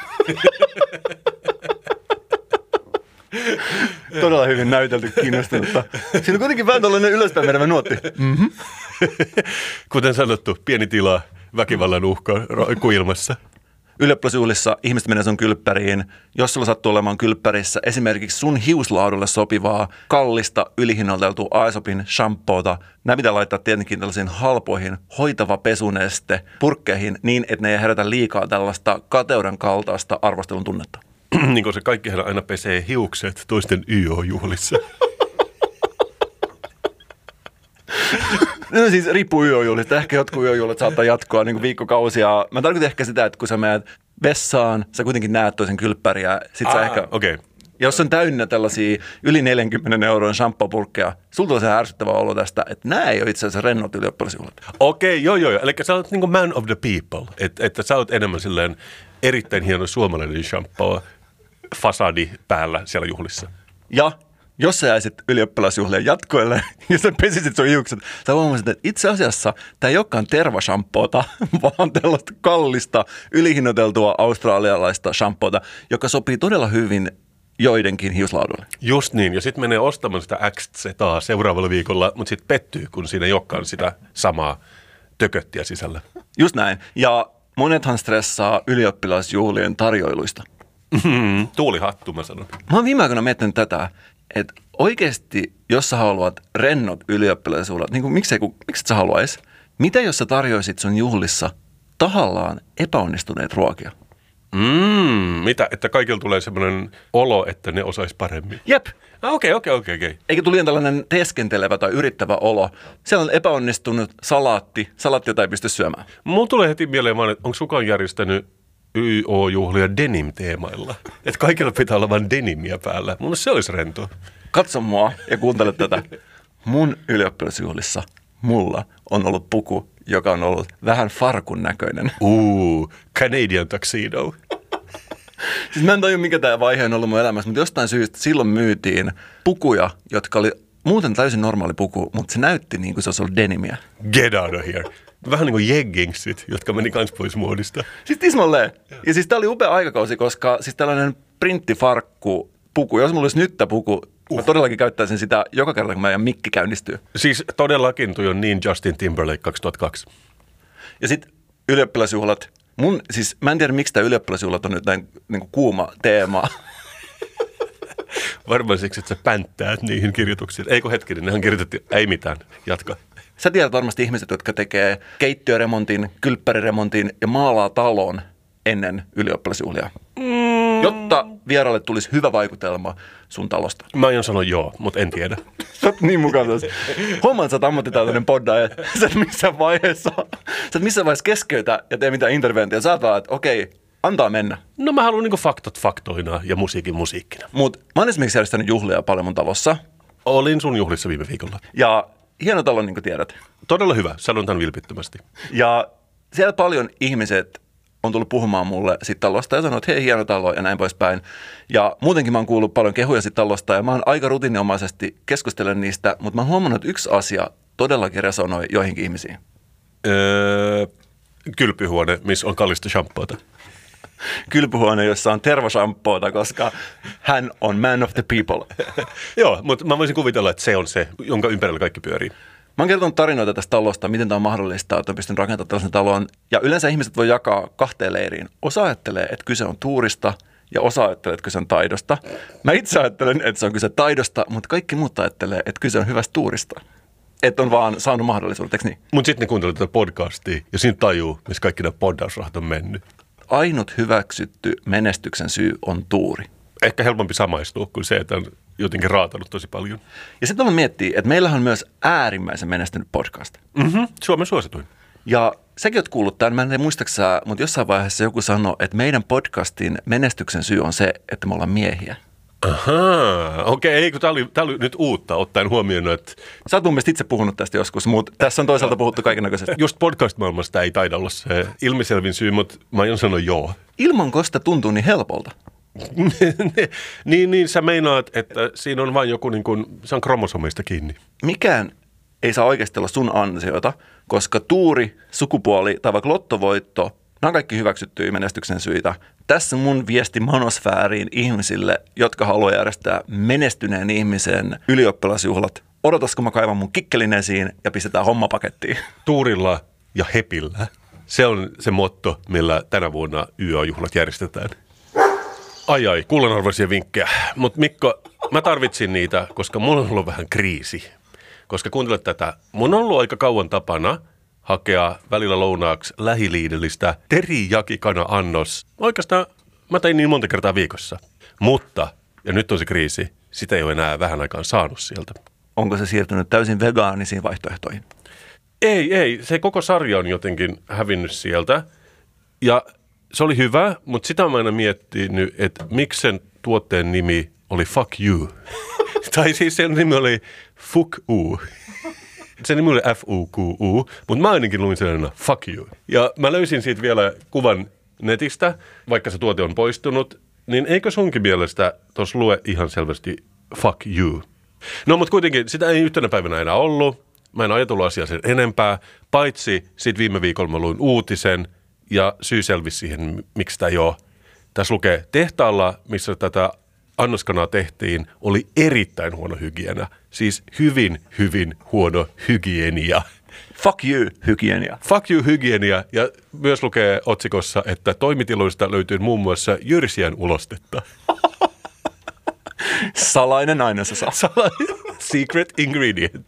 Todella hyvin näytelty, kiinnostunutta. Siinä on kuitenkin vähän tällainen ylöspäin menevä nuotti. Mm-hmm. Kuten sanottu, pieni tila, väkivallan uhka roikkuu ilmassa. Ylioppilasjuhlissa ihmiset menee sun kylppäriin. Jos sulla sattuu olemaan kylppärissä esimerkiksi sun hiuslaadulle sopivaa, kallista, ylihinnoiteltua Aesopin shampoota, nämä pitää laittaa tietenkin tällaisiin halpoihin, hoitava pesuneste, purkkeihin niin, että ne ei herätä liikaa tällaista kateuden kaltaista arvostelun tunnetta. Niin kuin se kaikki aina pesee hiukset toisten Y O-juhlissa. No siis riippuu Y O-juhlista. Ehkä jotkut Y O-juhlat saattaa jatkoa niin kuin viikkokausia. Mä tarkoitan ehkä sitä, että kun sä menet vessaan, sä kuitenkin näet toisen kylppäriä. Sit Aa, sä ehkä, okay. Jos on täynnä tällaisia yli neljänkymmenen euron shampoo-purkkeja, sulla tulee se ärsyttävä olo tästä, että nämä ei ole itse asiassa rennot ylioppilasjuhlat. Okei, okay, joo joo. Eli sä oot niin kuin man of the people. Että et sä oot enemmän silleen erittäin hieno suomalainen shampoo fasadi päällä siellä juhlissa. Ja jos sä jäisit ylioppilasjuhlien jatkoille ja sä pesisit sun hiukset, sä huomasit, että itse asiassa tämä ei olekaan tervashampoota, vaan tällaista kallista, ylihinnoiteltua australialaista shampoota, joka sopii todella hyvin joidenkin hiuslaadulle. Just niin, ja sitten menee ostamaan sitä X-zetaa seuraavalla viikolla, mutta sitten pettyy, kun siinä ei olekaan sitä samaa tököttiä sisällä. Just näin, ja monethan stressaa ylioppilasjuhlien tarjoiluista. Mm-hmm. Tuulihattu, mä sanon. Mä oon viime aikoina miettinyt tätä, että oikeasti, jos sä haluat rennot ylioppilaisuudet, niin kuin miksei, kun, miksi et sä haluais? Mitä jos sä tarjoisit sun juhlissa tahallaan epäonnistuneet ruokia? Mm, mitä? Että kaikilla tulee semmoinen olo, että ne osais paremmin. Jep. Ah, okei, okei, okei, okei. Eikä tuli tällainen teeskentelevä tai yrittävä olo. Siellä on epäonnistunut salaatti, salaatti, jota ei pysty syömään. Mulla tulee heti mieleen vaan, että onko kukaan järjestänyt Y O-juhlia denim-teemailla? Että kaikilla pitää olla vain denimiä päällä. Mun mielestä se olisi rentoa. Katso mua ja kuuntele tätä. Mun ylioppilasjuhlissa mulla on ollut puku, joka on ollut vähän farkun näköinen. Uu, Canadian tuxedo. Siis mä en tajua, mikä tämä vaihe on ollut mun elämässä, mutta jostain syystä silloin myytiin pukuja, jotka oli muuten täysin normaali puku, mutta se näytti niin kuin se olisi ollut denimiä. Get out of here. Vähän niin kuin jeggingsit, jotka meni kans pois muodista. Siis tismalleen. Ja siis tää oli upea aikakausi, koska siis tällainen printtifarkku puku, jos mulla olisi nyt tää puku, uh. mä todellakin käyttäisin sitä joka kerta, kun meidän mikki käynnistyy. Siis todellakin toi on niin Justin Timberlake kaksituhattakaksi. Ja sitten ylioppilasjuhlat. Mun, siis mä en tiedä, miksi tämä ylioppilasjuhlat on nyt näin niin kuin kuuma teema. Varmaan siksi, että sä pänttäät niihin kirjoituksiin. Eikö hetkinen, nehän kirjoitettiin, ei mitään, jatka. Sä tiedät varmasti ihmiset, jotka tekee keittiöremontin, kylppäriremontin ja maalaa talon ennen ylioppilasjuhlia. Mm. Jotta vieraille tulisi hyvä vaikutelma sun talosta. Mä aion sanoa joo, mutta en tiedä. Sä oot niin mukana tässä. Huomaat, että sä oot ammattitaitoinen poddaaja. Sä et missään vaiheessa, sä et missään vaiheessa keskeytä ja tee mitään interventiota. Sä oot vaan, että okei, antaa mennä. No mä haluan niinku faktat faktoina ja musiikin musiikkina. Mut mä oon esimerkiksi järjestänyt juhlia paljon mun talossa. Olin sun juhlissa viime viikolla. Ja hieno talo, niin kuin tiedät. Todella hyvä, sanon tämän vilpittömästi. Ja siellä paljon ihmiset on tullut puhumaan mulle siitä talosta ja sanoo, että hei, hieno talo ja näin poispäin. Ja muutenkin mä oon kuullut paljon kehuja siitä talosta ja mä oon aika rutiininomaisesti keskustellen niistä, mutta mä oon huomannut, että yksi asia todellakin resonoi joihinkin ihmisiin. Öö, kylpyhuone, missä on kallista shampoota. Kylpyhuone, jossa on tervoshampoota, koska hän on man of the people. Joo, mutta mä voisin kuvitella, että se on se, jonka ympärillä kaikki pyörii. Mä oon kertonut tarinoita tästä talosta, miten tämä on mahdollista, että on pystynyt rakentamaan tällaisen talon. Ja yleensä ihmiset voi jakaa kahteen leiriin. Osa ajattelee, että kyse on tuurista ja osa ajattelee, että kyse on taidosta. Mä itse ajattelen, että se on kyse taidosta, mutta kaikki muut ajattelee, että kyse on hyvästä tuurista. Että on vaan saanut mahdollisuudet, eikö niin? Mutta sitten ne kuuntelee tätä podcastia ja siinä tajuu, missä kaikki nämä poddausrahat on mennyt. Ainut hyväksytty menestyksen syy on tuuri. Ehkä helpompi samaistua kuin se, että on jotenkin raatanut tosi paljon. Ja sitten mä miettii, että meillähän on myös äärimmäisen menestynyt podcast. Mm-hmm, Suomen suosituin. Ja säkin oot kuullut tämän, mä en tiedä muistaaksä, mutta jossain vaiheessa joku sanoi, että meidän podcastin menestyksen syy on se, että me ollaan miehiä. Ahaa, okei, okay, kun tää oli, tää oli nyt uutta, ottaen huomioon, että... Sä oot mun mielestä itse puhunut tästä joskus, mutta tässä on toisaalta puhuttu kaikennäköisesti. Just podcast-maailmasta ei taida olla se ilmiselvin syy, mutta mä aion sanoa joo. Ilman kosta tuntuu niin helpolta. niin, niin, sä meinaat, että siinä on vain joku, niin kuin, se on kromosomeista kiinni. Mikään ei saa oikeasti olla sun ansiota, koska tuuri, sukupuoli tai vaikka lottovoitto, nämä on kaikki hyväksyttyjä menestyksen syitä. Tässä mun viesti manosfääriin ihmisille, jotka haluaa järjestää menestyneen ihmisen ylioppilasjuhlat. Odotas, kun mä kaivan mun kikkelin esiin ja pistetään homma pakettiin. Tuurilla ja hepillä. Se on se motto, millä tänä vuonna Y O-juhlat järjestetään. Ai ai, kullanarvoisia vinkkejä. Mutta Mikko, mä tarvitsin niitä, koska mulla on ollut vähän kriisi. Koska kuuntele tätä, mun on ollut aika kauan tapana hakea välillä lounaaksi lähiliidellistä teriyaki-kana-annos. Oikeastaan mä tein niin monta kertaa viikossa. Mutta, ja nyt on se kriisi, sitä ei ole enää vähän aikaan saanut sieltä. Onko se siirtynyt täysin vegaanisiin vaihtoehtoihin? Ei, ei. Se koko sarja on jotenkin hävinnyt sieltä. Ja se oli hyvä, mutta sitä mä aina miettinyt, että miksi sen tuotteen nimi oli Fuck You. Tai siis sen nimi oli Fuck U. Se nimi oli F U Q U, mutta mä ainakin luin sen Fuck You. Ja mä löysin siitä vielä kuvan netistä, vaikka se tuote on poistunut, niin eikö sunkin mielestä tuossa lue ihan selvästi Fuck You? No, mutta kuitenkin sitä ei yhtenä päivänä enää ollut. Mä en ajatellut asiaa sen enempää, paitsi sit viime viikolla mä luin uutisen ja syy selvisi siihen, miksi sitä ei ole. Tässä lukee, tehtaalla, missä tätä annoskanaa tehtiin, oli erittäin huono hygienia. Siis hyvin, hyvin huono hygienia. Fuck you, hygienia. Fuck you, hygienia. Ja myös lukee otsikossa, että toimitiloista löytyy muun muassa jyrsijän ulostetta. Salainen ainesosa. Salainen secret ingredient.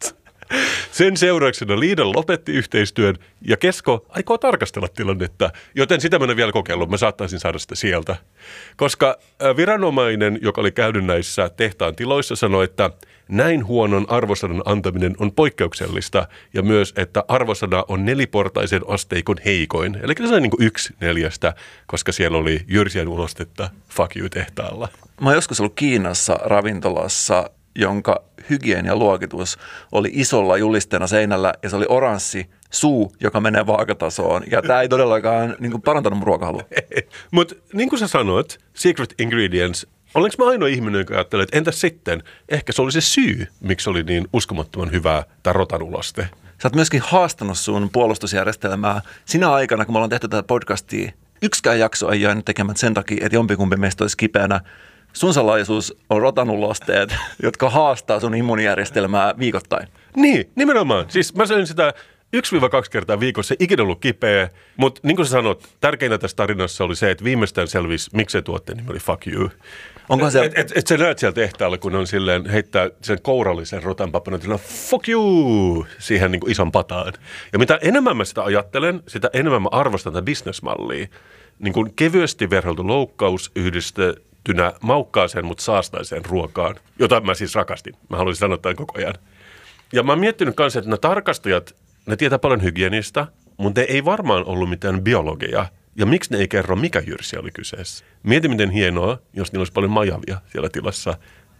Sen seurauksena Lidl lopetti yhteistyön ja Kesko aikoo tarkastella tilannetta, joten sitä mä en vielä kokeillut. Mä saattaisin saada sitä sieltä. Koska viranomainen, joka oli käynyt näissä tehtaan tiloissa, sanoi, että näin huonon arvosanan antaminen on poikkeuksellista ja myös, että arvosana on neliportaisen asteikon heikoin. Eli se on niin kuin yksi neljästä, koska siellä oli jyrsien ulostetta fuck you -tehtaalla. Mä oon joskus ollut Kiinassa ravintolassa, jonka hygienialuokitus oli isolla julisteena seinällä ja se oli oranssi suu, joka menee vaakatasoon. Ja tämä ei todellakaan niin kuin parantanut mun ruokahalua. Mutta niin kuin sä sanoit, secret ingredients, olenko mä ainoa ihminen, joka ajattelee, että entäs sitten? Ehkä se oli se syy, miksi oli niin uskomattoman hyvää tämä rotanuloste. Sä oot myöskin haastanut sun puolustusjärjestelmää sinä aikana, kun me ollaan tehty tätä podcastia. Yksikään jakso ei jäänyt tekemään sen takia, että jompikumpi meistä olisi kipeänä. Sun salaisuus on rotanulosteet, jotka haastaa sun immuunijärjestelmää viikoittain. Niin, nimenomaan. Siis mä söin sitä yksi kaksi kertaa viikossa, ikinä ollut kipeä, mutta niin kuin sä sanot, tärkeintä tässä tarinassa oli se, että viimeistään selvisi, miksi se tuotteen nimi oli fuck you. Onkohan se... Et, et, et sä näet siellä tehtaalla, kun on silleen, heittää sen kourallisen rotanpapan, että fuck you siihen niin kuin ison pataan. Ja mitä enemmän mä sitä ajattelen, sitä enemmän mä arvostan tätä bisnesmallia. Niin kuin kevyesti verhoiltu loukkaus yhdistettynä maukkaaseen, mutta saastaiseen ruokaan, jota mä siis rakastin. Mä haluaisin sanoa tämän koko ajan. Ja mä oon miettinyt kanssa, että nämä tarkastajat, ne tietää paljon hygienistä, mutta ne ei varmaan ollut mitään biologeja. Ja miksi ne ei kerro, mikä jyrsi oli kyseessä? Mieti, miten hienoa, jos niillä olisi paljon majavia siellä tilassa.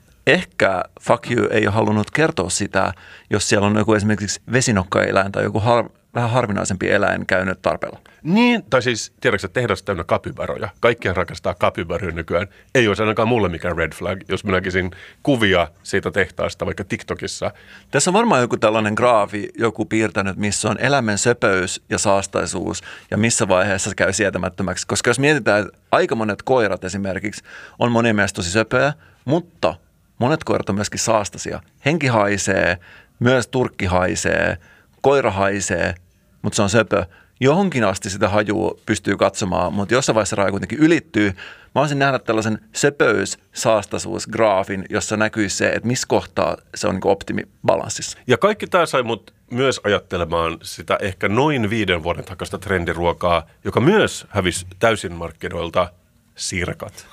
Ehkä fuck you ei ole halunnut kertoa sitä, jos siellä on joku esimerkiksi vesinokkaeläin tai joku har- vähän harvinaisempi eläin käynyt tarpeella. Niin, tai siis tiedätkö, että tehdas täynnä kapybaroja. Kaikkia rakastaa kapybaroja nykyään. Ei olisi ainakaan mulle mikään red flag, jos minä näkisin kuvia siitä tehtaasta vaikka TikTokissa. Tässä on varmaan joku tällainen graafi, joku piirtänyt, missä on eläimen söpöys ja saastaisuus ja missä vaiheessa se käy sietämättömäksi. Koska jos mietitään, että aika monet koirat esimerkiksi on monien mielestä tosi söpöjä, mutta monet koirat on myöskin saastaisia. Henki haisee, myös turkki haisee, koira haisee, mutta se on söpö. Johonkin asti sitä hajua pystyy katsomaan, mutta jossain vaiheessa raja kuitenkin ylittyy. Mä olisin nähdä tällaisen söpöys-saastaisuusgraafin, jossa näkyisi se, että missä kohtaa se on niin kuin optimibalanssissa. Ja kaikki tämä sai mut myös ajattelemaan sitä ehkä noin viiden vuoden takasta trendiruokaa, joka myös hävisi täysin markkinoilta, sirkat.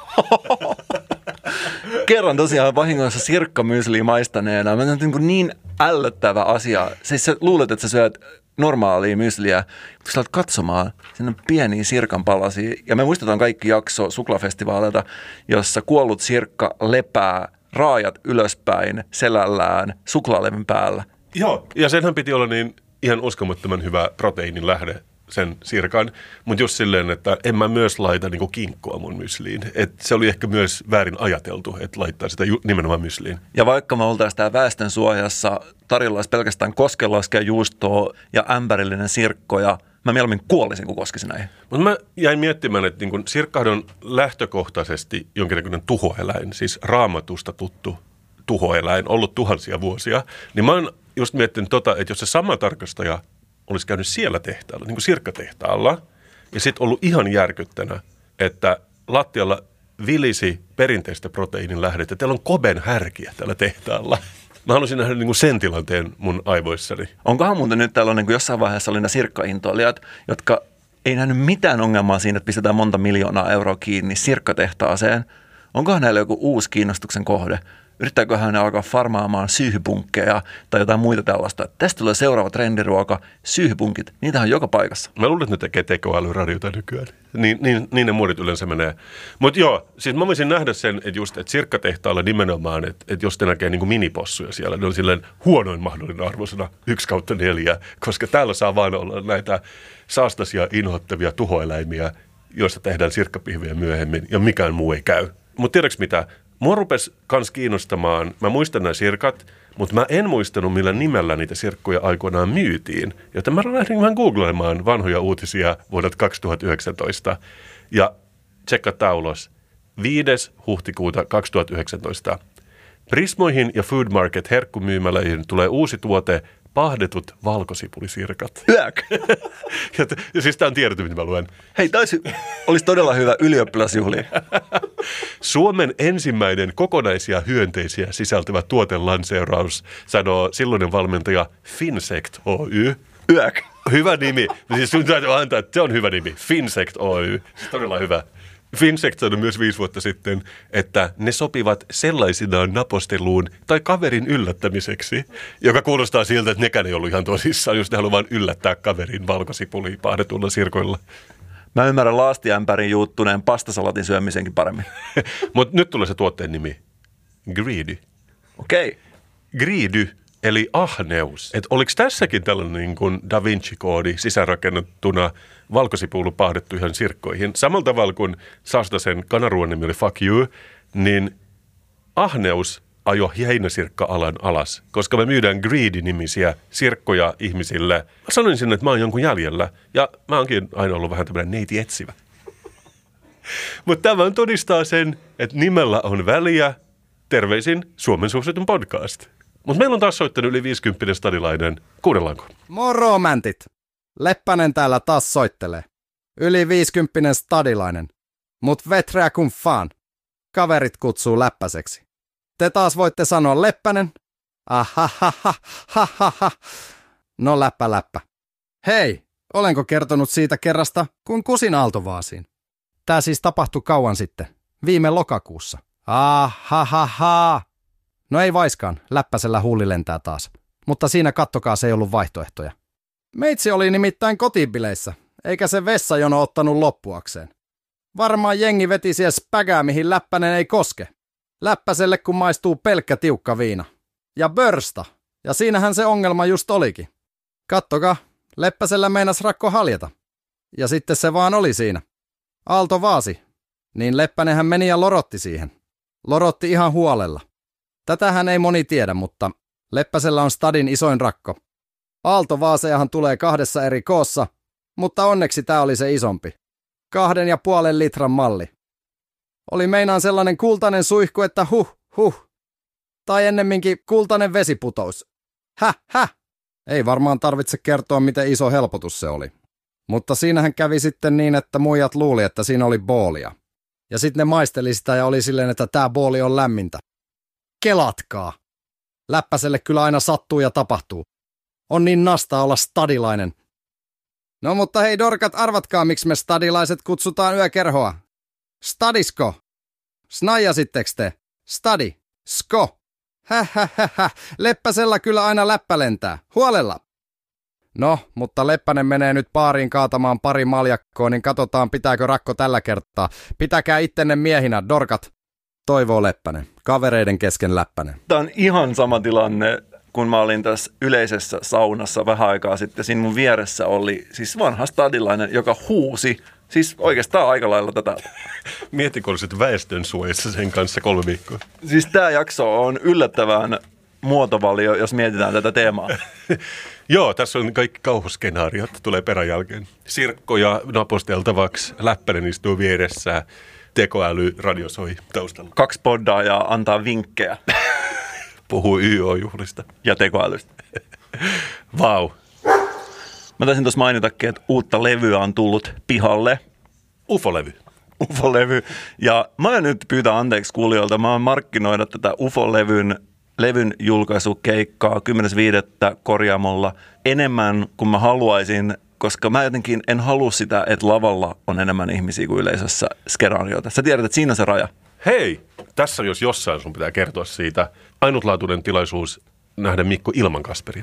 Kerran tosiaan vahingossa sirkkamysliä maistaneena. Mä on niin, niin ällöttävä asia. Siis sä luulet, että sä syöt normaalia mysliä, mutta sä alat katsomaan sinne pieniä sirkan palasia. Ja me muistetaan kaikki jakso suklaafestivaaleilta, jossa kuollut sirkka lepää raajat ylöspäin selällään suklaalevyn päällä. Joo, ja senhän piti olla niin ihan uskomattoman hyvä proteiinin lähde sen sirkan, mutta just silleen, että en mä myös laita niinku kinkkua mun mysliin. Et se oli ehkä myös väärin ajateltu, että laittaa sitä ju- nimenomaan mysliin. Ja vaikka me oltaisiin tää väestön suojassa, tarjolla olisi pelkästään koskenlaskea juustoa ja ämpärillinen sirkko, ja mä mieluummin kuolisin, kun koskisin näihin. Mutta mä jäin miettimään, että niin sirkkahan on lähtökohtaisesti jonkinlainen tuhoeläin, siis Raamatusta tuttu tuhoeläin, ollut tuhansia vuosia. Niin mä oon just miettinyt tota, että jos se sama tarkastaja olisi käynyt siellä tehtaalla, niin kuin sirkkatehtaalla, ja sitten ollut ihan järkyttänä, että lattialla vilisi perinteistä proteiinin lähdettä. Teillä on Koben härkiä tällä tehtaalla. Mä haluaisin nähdä niin kuin sen tilanteen mun aivoissani. Onkohan muuten nyt tällainen, kun jossain vaiheessa oli nämä sirkkaintoilijat, jotka ei nähnyt mitään ongelmaa siinä, että pistetään monta miljoonaa euroa kiinni sirkkatehtaaseen. Onkohan näillä joku uusi kiinnostuksen kohde? Yrittääköhän ne alkaa farmaamaan syyhypunkkeja tai jotain muita tällaista. Tästä tulee seuraava trendiruoka, syyhypunkit. Niitähän on joka paikassa. Mä luulen, että ne tekee tekoälyradiota nykyään. Niin, niin, niin ne muodit yleensä menee. Mutta joo, siis mä voisin nähdä sen, että just, että sirkkatehtaalla nimenomaan, että, että jos te näkee niin kuin minipossuja siellä, ne on silleen huonoin mahdollinen arvosana yksi kautta neljä, koska täällä saa vain olla näitä saastaisia, inhottavia tuhoeläimiä, joista tehdään sirkkapihviä myöhemmin, ja mikään muu ei käy. Mutta tiedätkö mitä? Mua rupesi kans kiinnostamaan, mä muistan nämä sirkat, mutta mä en muistanut, millä nimellä niitä sirkkuja aikoinaan myytiin. Joten mä lähdin vähän googleimaan vanhoja uutisia vuodelta kaksituhattayhdeksäntoista. Ja tsekkaa ulos. viides huhtikuuta kaksituhattayhdeksäntoista. Prismoihin ja Food Market herkkumyymäläihin tulee uusi tuote pahdetut valkosipulisirkat. Yök. ja, t- ja siis tämä on tiedetty, mitä mä luen. Hei, taisi, olisi todella hyvä ylioppilasjuhli. Suomen ensimmäinen kokonaisia hyönteisiä sisältävä tuotelanseeraus, sanoo silloinen valmentaja Finsect Oy. Yök. Hyvä nimi. Siis sun täytyy antaa, että se on hyvä nimi. Finsect Oy. Todella hyvä. Finsect sanoi myös viisi vuotta sitten, että ne sopivat sellaisinaan naposteluun tai kaverin yllättämiseksi, joka kuulostaa siltä, että nekään ei ollut ihan tosissaan, jos ne haluaa vain yllättää kaverin valkosipuliin pahdetulla sirkoilla. Mä ymmärrän laastiämpärin juuttuneen pastasalatin syömisenkin paremmin. Mutta nyt tulee se tuotteen nimi. Greedy. Okei. Okay. Greedy, eli ahneus. Et oliko tässäkin tällainen niin kuin Da Vinci-koodi sisäänrakennettuna valkosipulu pahdettu ihan sirkkoihin? Samalla tavalla kuin Sastasen kanaruon nimi oli Fuck You, niin ahneus ajoi heinäsirkka-alan alas, koska me myydään Greedy-nimisiä sirkkoja ihmisille. Mä sanoin sinne, että mä oon jonkun jäljellä, ja mä oonkin aina ollut vähän tämmöinen neiti etsivä. Mutta tämä todistaa sen, että nimellä on väliä. Terveisin Suomen suositun podcast. Mutta meillä on taas soittanut yli viisikymppinen stadilainen. Kuunnellaanko? Moro, mäntit. Leppänen täällä taas soittelee. Yli viisikymppinen stadilainen. Mut vetreä kun fan. Kaverit kutsuu läppäseksi. Te taas voitte sanoa Leppänen. Ahahaha. No läppä läppä. Hei, olenko kertonut siitä kerrasta, kun kusin Aaltovaasiin? Tää siis tapahtui kauan sitten. Viime lokakuussa. Ahahaha. No ei vaiskaan, läppäsellä huuli lentää taas. Mutta siinä kattokaa, se ei ollut vaihtoehtoja. Meitsi oli nimittäin kotibileissä, eikä se vessajono ottanut loppuakseen. Varmaan jengi veti siellä spägää, mihin Läppänen ei koske. Läppäselle kun maistuu pelkkä tiukka viina. Ja börsta. Ja siinähän se ongelma just olikin. Kattokaa, Leppäsellä meinas rakko haljeta. Ja sitten se vaan oli siinä. Aalto vaasi. Niin Leppänenhän meni ja lorotti siihen. Lorotti ihan huolella. Tätähän ei moni tiedä, mutta Leppäsellä on stadin isoin rakko. Aaltovaasejahan tulee kahdessa eri koossa, mutta onneksi tää oli se isompi. Kahden ja puolen litran malli. Oli meinaan sellainen kultainen suihku, että huh, huh. Tai ennemminkin kultainen vesiputous. Häh, häh. Ei varmaan tarvitse kertoa, miten iso helpotus se oli. Mutta siinähän kävi sitten niin, että muijat luuli, että siinä oli boolia. Ja sitten ne maisteli sitä ja oli silleen, että tää booli on lämmintä. Kelatkaa. Läppäselle kyllä aina sattuu ja tapahtuu. On niin nastaa olla stadilainen. No mutta hei dorkat, arvatkaa miksi me stadilaiset kutsutaan yökerhoa. Stadisko. Snaijasitteks te? Stadi. Sko. Hähähähä. Leppäsellä kyllä aina läppä lentää. Huolella. No, mutta Leppänen menee nyt baariin kaatamaan pari maljakkoa, niin katsotaan pitääkö rakko tällä kertaa. Pitäkää ittenne miehinä, dorkat. Toivoo Leppänen. Kavereiden kesken Läppänen. Tämä on ihan sama tilanne, kun mä olin tässä yleisessä saunassa vähän aikaa sitten. Siinä mun vieressä oli siis vanha stadilainen, joka huusi. Siis oikeastaan aika lailla tätä. Mieti, kun olisit väestönsuojassa sen kanssa kolme viikkoa. Siis tämä jakso on yllättävän muotovalio, jos mietitään tätä teemaa. Joo, tässä on kaikki kauhuskenaariot, tulee peräjälkeen. Sirkkoja naposteltavaksi, Läppänen istuu vieressä, tekoäly radio soi taustalla. Kaksi poddaa ja antaa vinkkejä. Puhuu Y O-juhlista. Ja tekoälystä. Vau. Mä taisin tuossa mainitakin, että uutta levyä on tullut pihalle. U F O-levy. U F O-levy. Ja mä oon nyt pyytää anteeksi kuulijoilta. Mä oon markkinoida tätä U F O-levyn levyn julkaisukeikkaa kymmenes viidettä korjaamolla enemmän kuin mä haluaisin, koska mä jotenkin en halua sitä, että lavalla on enemmän ihmisiä kuin yleisössä skenaarioita. Sä tiedät, että siinä on se raja. Hei, tässä jos jossain sun pitää kertoa siitä. Ainutlaatuinen tilaisuus nähdä Mikko ilman Kasperia.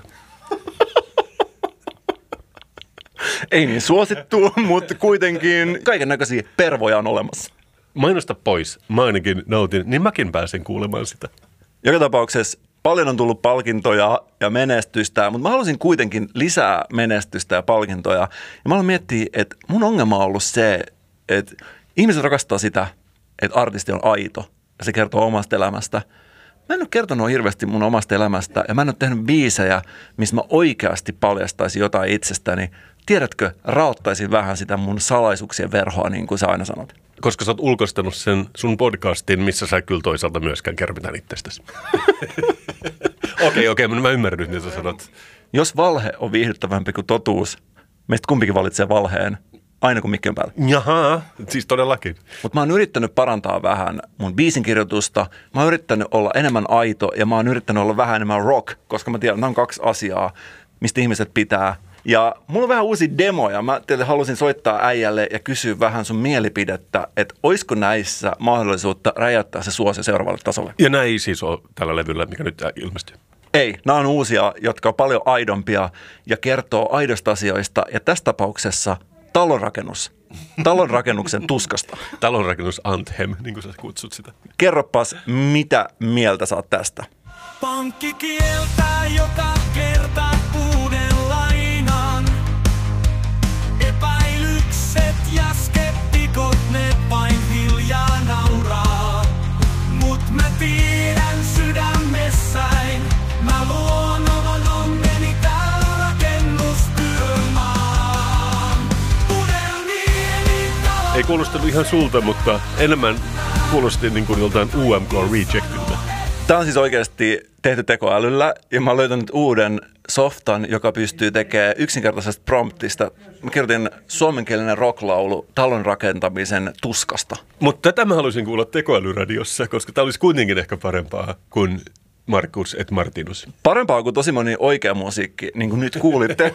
Ei niin suosittu, mutta kuitenkin kaiken näköisiä pervoja on olemassa. Mainosta pois. Mä ainakin nautin, niin mäkin pääsen kuulemaan sitä. Joka tapauksessa paljon on tullut palkintoja ja menestystä, mutta mä haluaisin kuitenkin lisää menestystä ja palkintoja. Ja mä haluan miettiä, että mun ongelma on ollut se, että ihmiset rakastaa sitä, että artisti on aito ja se kertoo omasta elämästä. Mä en ole kertonut hirveästi mun omasta elämästä ja mä en ole tehnyt biisejä, missä mä oikeasti paljastaisin jotain itsestäni. Tiedätkö, raottaisin vähän sitä mun salaisuuksien verhoa, niin kuin sä aina sanot. Koska sä oot ulkoistanut sen sun podcastin, missä sä kyllä toisaalta myöskään kermitään itsestäsi. Okei, okei, okay, okay, mä ymmärrän nyt, mitä sä sanot. Jos valhe on viihdyttävämpi kuin totuus, meistä kumpikin valitsee valheen, aina kun mikki on päällä. Jaha, siis todellakin. Mutta mä oon yrittänyt parantaa vähän mun biisinkirjoitusta. Mä oon yrittänyt olla enemmän aito ja mä oon yrittänyt olla vähän enemmän rock, koska mä tiedän, että nämä on kaksi asiaa, mistä ihmiset pitää. Ja mulla on vähän uusia demoja. Mä teille halusin soittaa äijälle ja kysyä vähän sun mielipidettä, että olisiko näissä mahdollisuutta räjäyttää se suosio seuraavalle tasolle. Ja näin ei siis ole tällä levyllä, mikä nyt ilmestyy. Ei, nämä on uusia, jotka on paljon aidompia ja kertoo aidosta asioista. Ja tässä tapauksessa talonrakennus. Talonrakennuksen tuskasta. Talonrakennus anthem, niin kuin sä kutsut sitä. Kerropas, mitä mieltä saat tästä? Pankki kieltää joka kerta uuden lainan. Epäilykset ja skeptikot ne vain hiljaa nauraa. Mut mä tiedän sydämessäin, mä luon oman onneni täällä rakennustyömaan. Unelmieni talo. Ei kuulostanut ihan sulta, mutta enemmän kuulosti niin kuin joltain U M K-rejectiltä. Tämä on siis oikeasti tehty tekoälyllä ja mä oon löytänyt uuden softan, joka pystyy tekemään yksinkertaisesta promptista. Mä kirjoitin suomenkielinen rocklaulu talon rakentamisen tuskasta. Mutta tätä mä haluaisin kuulla tekoälyradiossa, koska tämä olisi kuitenkin ehkä parempaa kuin Markus et Martinus. Parempaa kuin tosi moni oikea musiikki, niin kuin nyt kuulitte.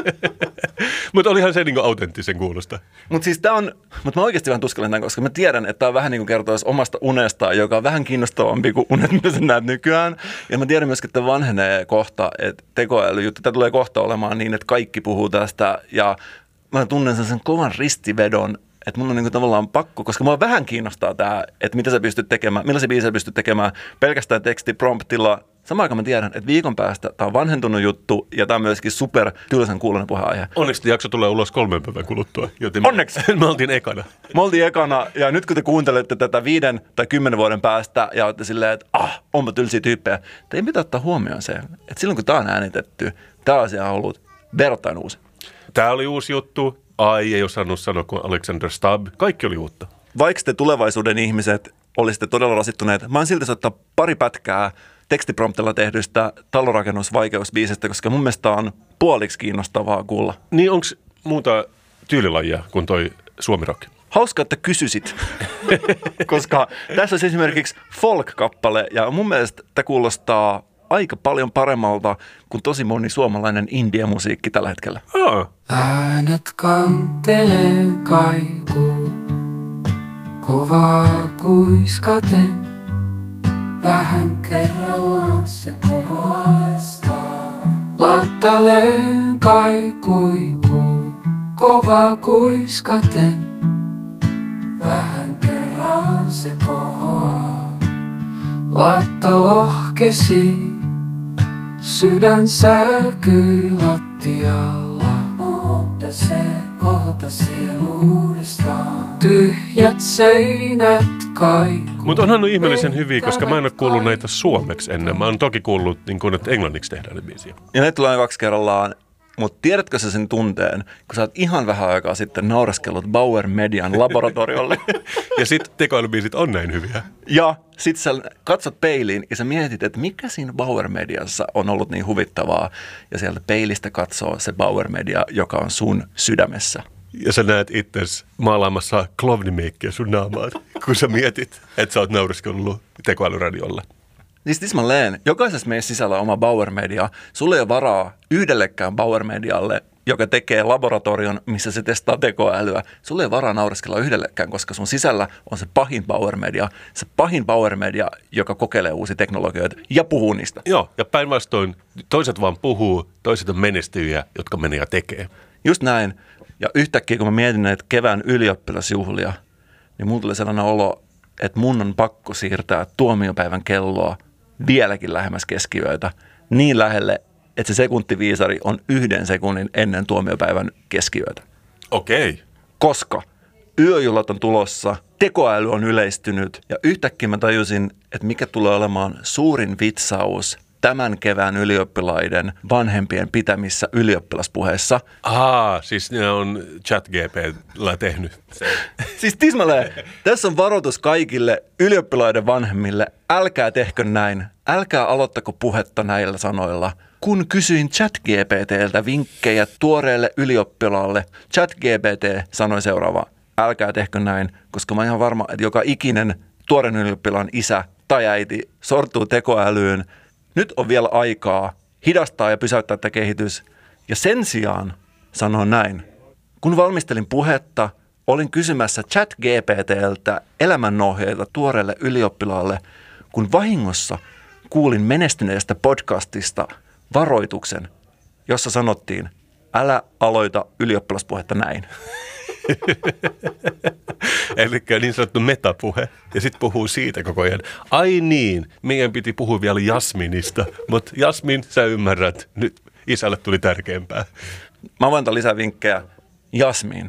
Mutta olihan se niinku autenttisen kuulosta. Mutta siis tää on, mutta mä oikeasti vähän tuskelen tämän, koska mä tiedän, että tää on vähän niin kuin kertoisi omasta unestaan, joka on vähän kiinnostavampi kuin unet, mitä sä näet nykyään. Ja mä tiedän myöskin, että vanhenee kohta, että tekoälyjuttu, tämä tulee kohta olemaan niin, että kaikki puhuu tästä. Ja mä tunnen sen kovan ristivedon, että mun on niinku tavallaan pakko, koska mua vähän kiinnostaa tämä, että mitä sä pystyt tekemään, millaisia biisejä pystyt tekemään pelkästään tekstipromptilla. Samaan aikaan mä tiedän, että viikon päästä tämä on vanhentunut juttu ja tämä on myöskin super tylsän kuuloinen puheenaihe. Onneksi jakso tulee ulos kolmen päivän kuluttua, joten Onneksi! Me, me oltiin ekana. Me oltiin ekana ja nyt kun te kuuntelette tätä viiden tai kymmenen vuoden päästä ja olette silleen, että ah, onpa tylsiä tyyppejä, teidän pitää ottaa huomioon se, että silloin kun tämä on äänitetty, tämä asia on ollut verrattain uusi. Tämä oli uusi juttu. Ai, ei osannut sanoa kuin Alexander Stubb. Kaikki oli uutta. Vaikka te tulevaisuuden ihmiset olisitte todella rasittuneet, mä oon silti soittaa pari pätkää tekstipromptilla tehdystä talonrakennusvaikeusbiisistä, koska mun mielestä on puoliksi kiinnostavaa kuulla. Niin onko muuta tyylilajia kuin toi suomirock? Hauska, että kysyisit, koska tässä on esimerkiksi folk-kappale ja mun mielestä tämä kuulostaa aika paljon paremmalta kuin tosi moni suomalainen indie-musiikki tällä hetkellä. Oh. Äänet kantelee kaikuu, kovaa kuiskaten, vähän kerrallaan se puolestaan. Lattaleen kaikuikuu, kovaa kuiskaten, vähän kerrallaan se kohoaa. Latta lohkesi, sydän särkyy lattialla, mutta se kohtasi uudestaan. Tyhjät seinät kaikuu. Mutta onhan ne ihmeellisen hyviä, koska mä en ole kuullut näitä suomeksi ennen. Mä oon toki kuullut, niin kun, että englanniksi tehdään ne biisiä. Ja ne tulee kaksi kerrallaan. Mutta tiedätkö sä sen tunteen, kun sä oot ihan vähän aikaa sitten naureskellut Bauer Median laboratoriolle? Ja sit tekoälybiisit on näin hyviä. Ja sit sä katsot peiliin ja sä mietit, että mikä siinä Bauer Mediassa on ollut niin huvittavaa. Ja sieltä peilistä katsoo se Bauer Media, joka on sun sydämessä. Ja sä näet itsesi maalaamassa klovnimeikkiä sun naamaat, kun sä mietit, että sä oot naureskellut tekoälyradiolla. Siis tismalleen, jokaisessa meidän sisällä on oma Bauer Media. Sulla ei ole varaa yhdellekään Bauer Medialle, joka tekee laboratorion, missä se testaa tekoälyä. Sulla ei ole varaa naureskella yhdellekään, koska sun sisällä on se pahin Bauer Media. Se pahin Bauer Media, joka kokeilee uusia teknologioita ja puhuu niistä. Joo, ja päinvastoin toiset vaan puhuu, toiset on menestyjiä, jotka menee ja tekee. Just näin. Ja yhtäkkiä, kun mä mietin näitä kevään ylioppilasjuhlia, niin mulla tuli sellainen olo, että mun on pakko siirtää tuomiopäivän kelloa vieläkin lähemmäs keskiyötä, niin lähelle, että se sekuntiviisari on yhden sekunnin ennen tuomiopäivän keskiyötä. Okei. Okay. Koska yöjuhlat on tulossa, tekoäly on yleistynyt ja yhtäkkiä mä tajusin, että mikä tulee olemaan suurin vitsaus tämän kevään ylioppilaiden vanhempien pitämissä ylioppilaspuheissa. Aa, siis ne on ChatGPT:llä tehnyt. Siis tismalleen, tässä on varoitus kaikille ylioppilaiden vanhemmille. Älkää tehkö näin. Älkää aloittako puhetta näillä sanoilla. kun kysyin ChatGPTltä vinkkejä tuoreelle ylioppilaalle, ChatGPT sanoi seuraavaa. Älkää tehkö näin, koska mä oon ihan varma, että joka ikinen tuoreen ylioppilaan isä tai äiti sortuu tekoälyyn. Nyt on vielä aikaa hidastaa ja pysäyttää tämä kehitys. Ja sen sijaan sanoo näin. Kun valmistelin puhetta, olin kysymässä ChatGPTltä elämänohjeita tuoreelle ylioppilaalle, kun vahingossa kuulin menestyneestä podcastista varoituksen, jossa sanottiin, älä aloita ylioppilaspuhetta näin. Eli niin sanottu metapuhe. Ja sitten puhuu siitä koko ajan. Ai niin, meidän piti puhua vielä Jasminista. Mutta Jasmin, sä ymmärrät, nyt isälle tuli tärkeämpää. Mä voin antaa lisää vinkkejä. Jasmin.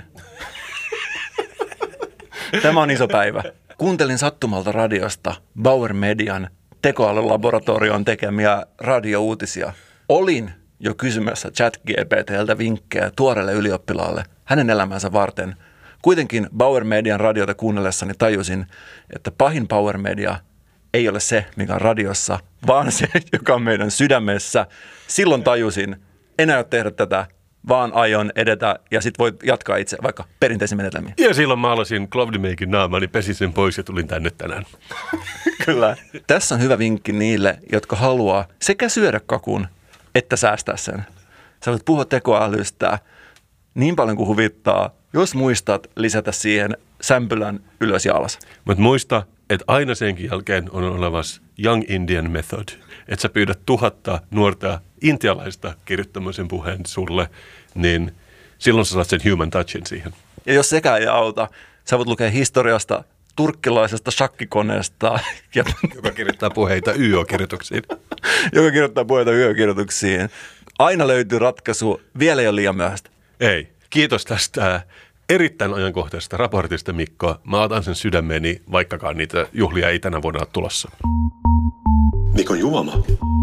Tämä on iso päivä. Kuuntelin sattumalta radiosta Bauer Median tekoälylaboratorion tekemiä radiouutisia. Olin jo kysymässä ChatGPTltä vinkkejä tuoreelle ylioppilaalle hänen elämänsä varten. Kuitenkin Bauer Median radiota kuunnellessani tajusin, että pahin Bauer Media ei ole se, mikä on radiossa, vaan se, joka on meidän sydämessä. Silloin tajusin, en aio tehdä tätä, vaan aion edetä ja sit voit jatkaa itse vaikka perinteisen menetelmiä. Ja silloin maalasin Cloudmakein naamani, pesin sen pois ja tulin tänne tänään. Kyllä. Tässä on hyvä vinkki niille, jotka haluaa sekä syödä kakun, että säästää sen. Sä voit puhua tekoälystä niin paljon kuin huvittaa, jos muistat lisätä siihen sämpylän ylös ja alas. Mutta muista, että aina senkin jälkeen on olevassa Young Indian Method. Että sä pyydät tuhatta nuorta intialaista kirjoittamaan sen puheen sulle, niin silloin sä saat sen human touchin siihen. Ja jos sekään ei auta, sä voit lukea historiasta turkkilaisesta shakkikoneesta, ja joka kirjoittaa puheita Y O-kirjoituksiin. joka kirjoittaa puheita Y O-kirjoituksiin. Aina löytyy ratkaisu, vielä ei ole liian myöhäistä. Ei. Kiitos tästä erittäin ajankohtaisesta raportista, Mikko. Mä otan sen sydämeni, vaikkakaan niitä juhlia ei tänä vuonna ole tulossa. Mikon juoma.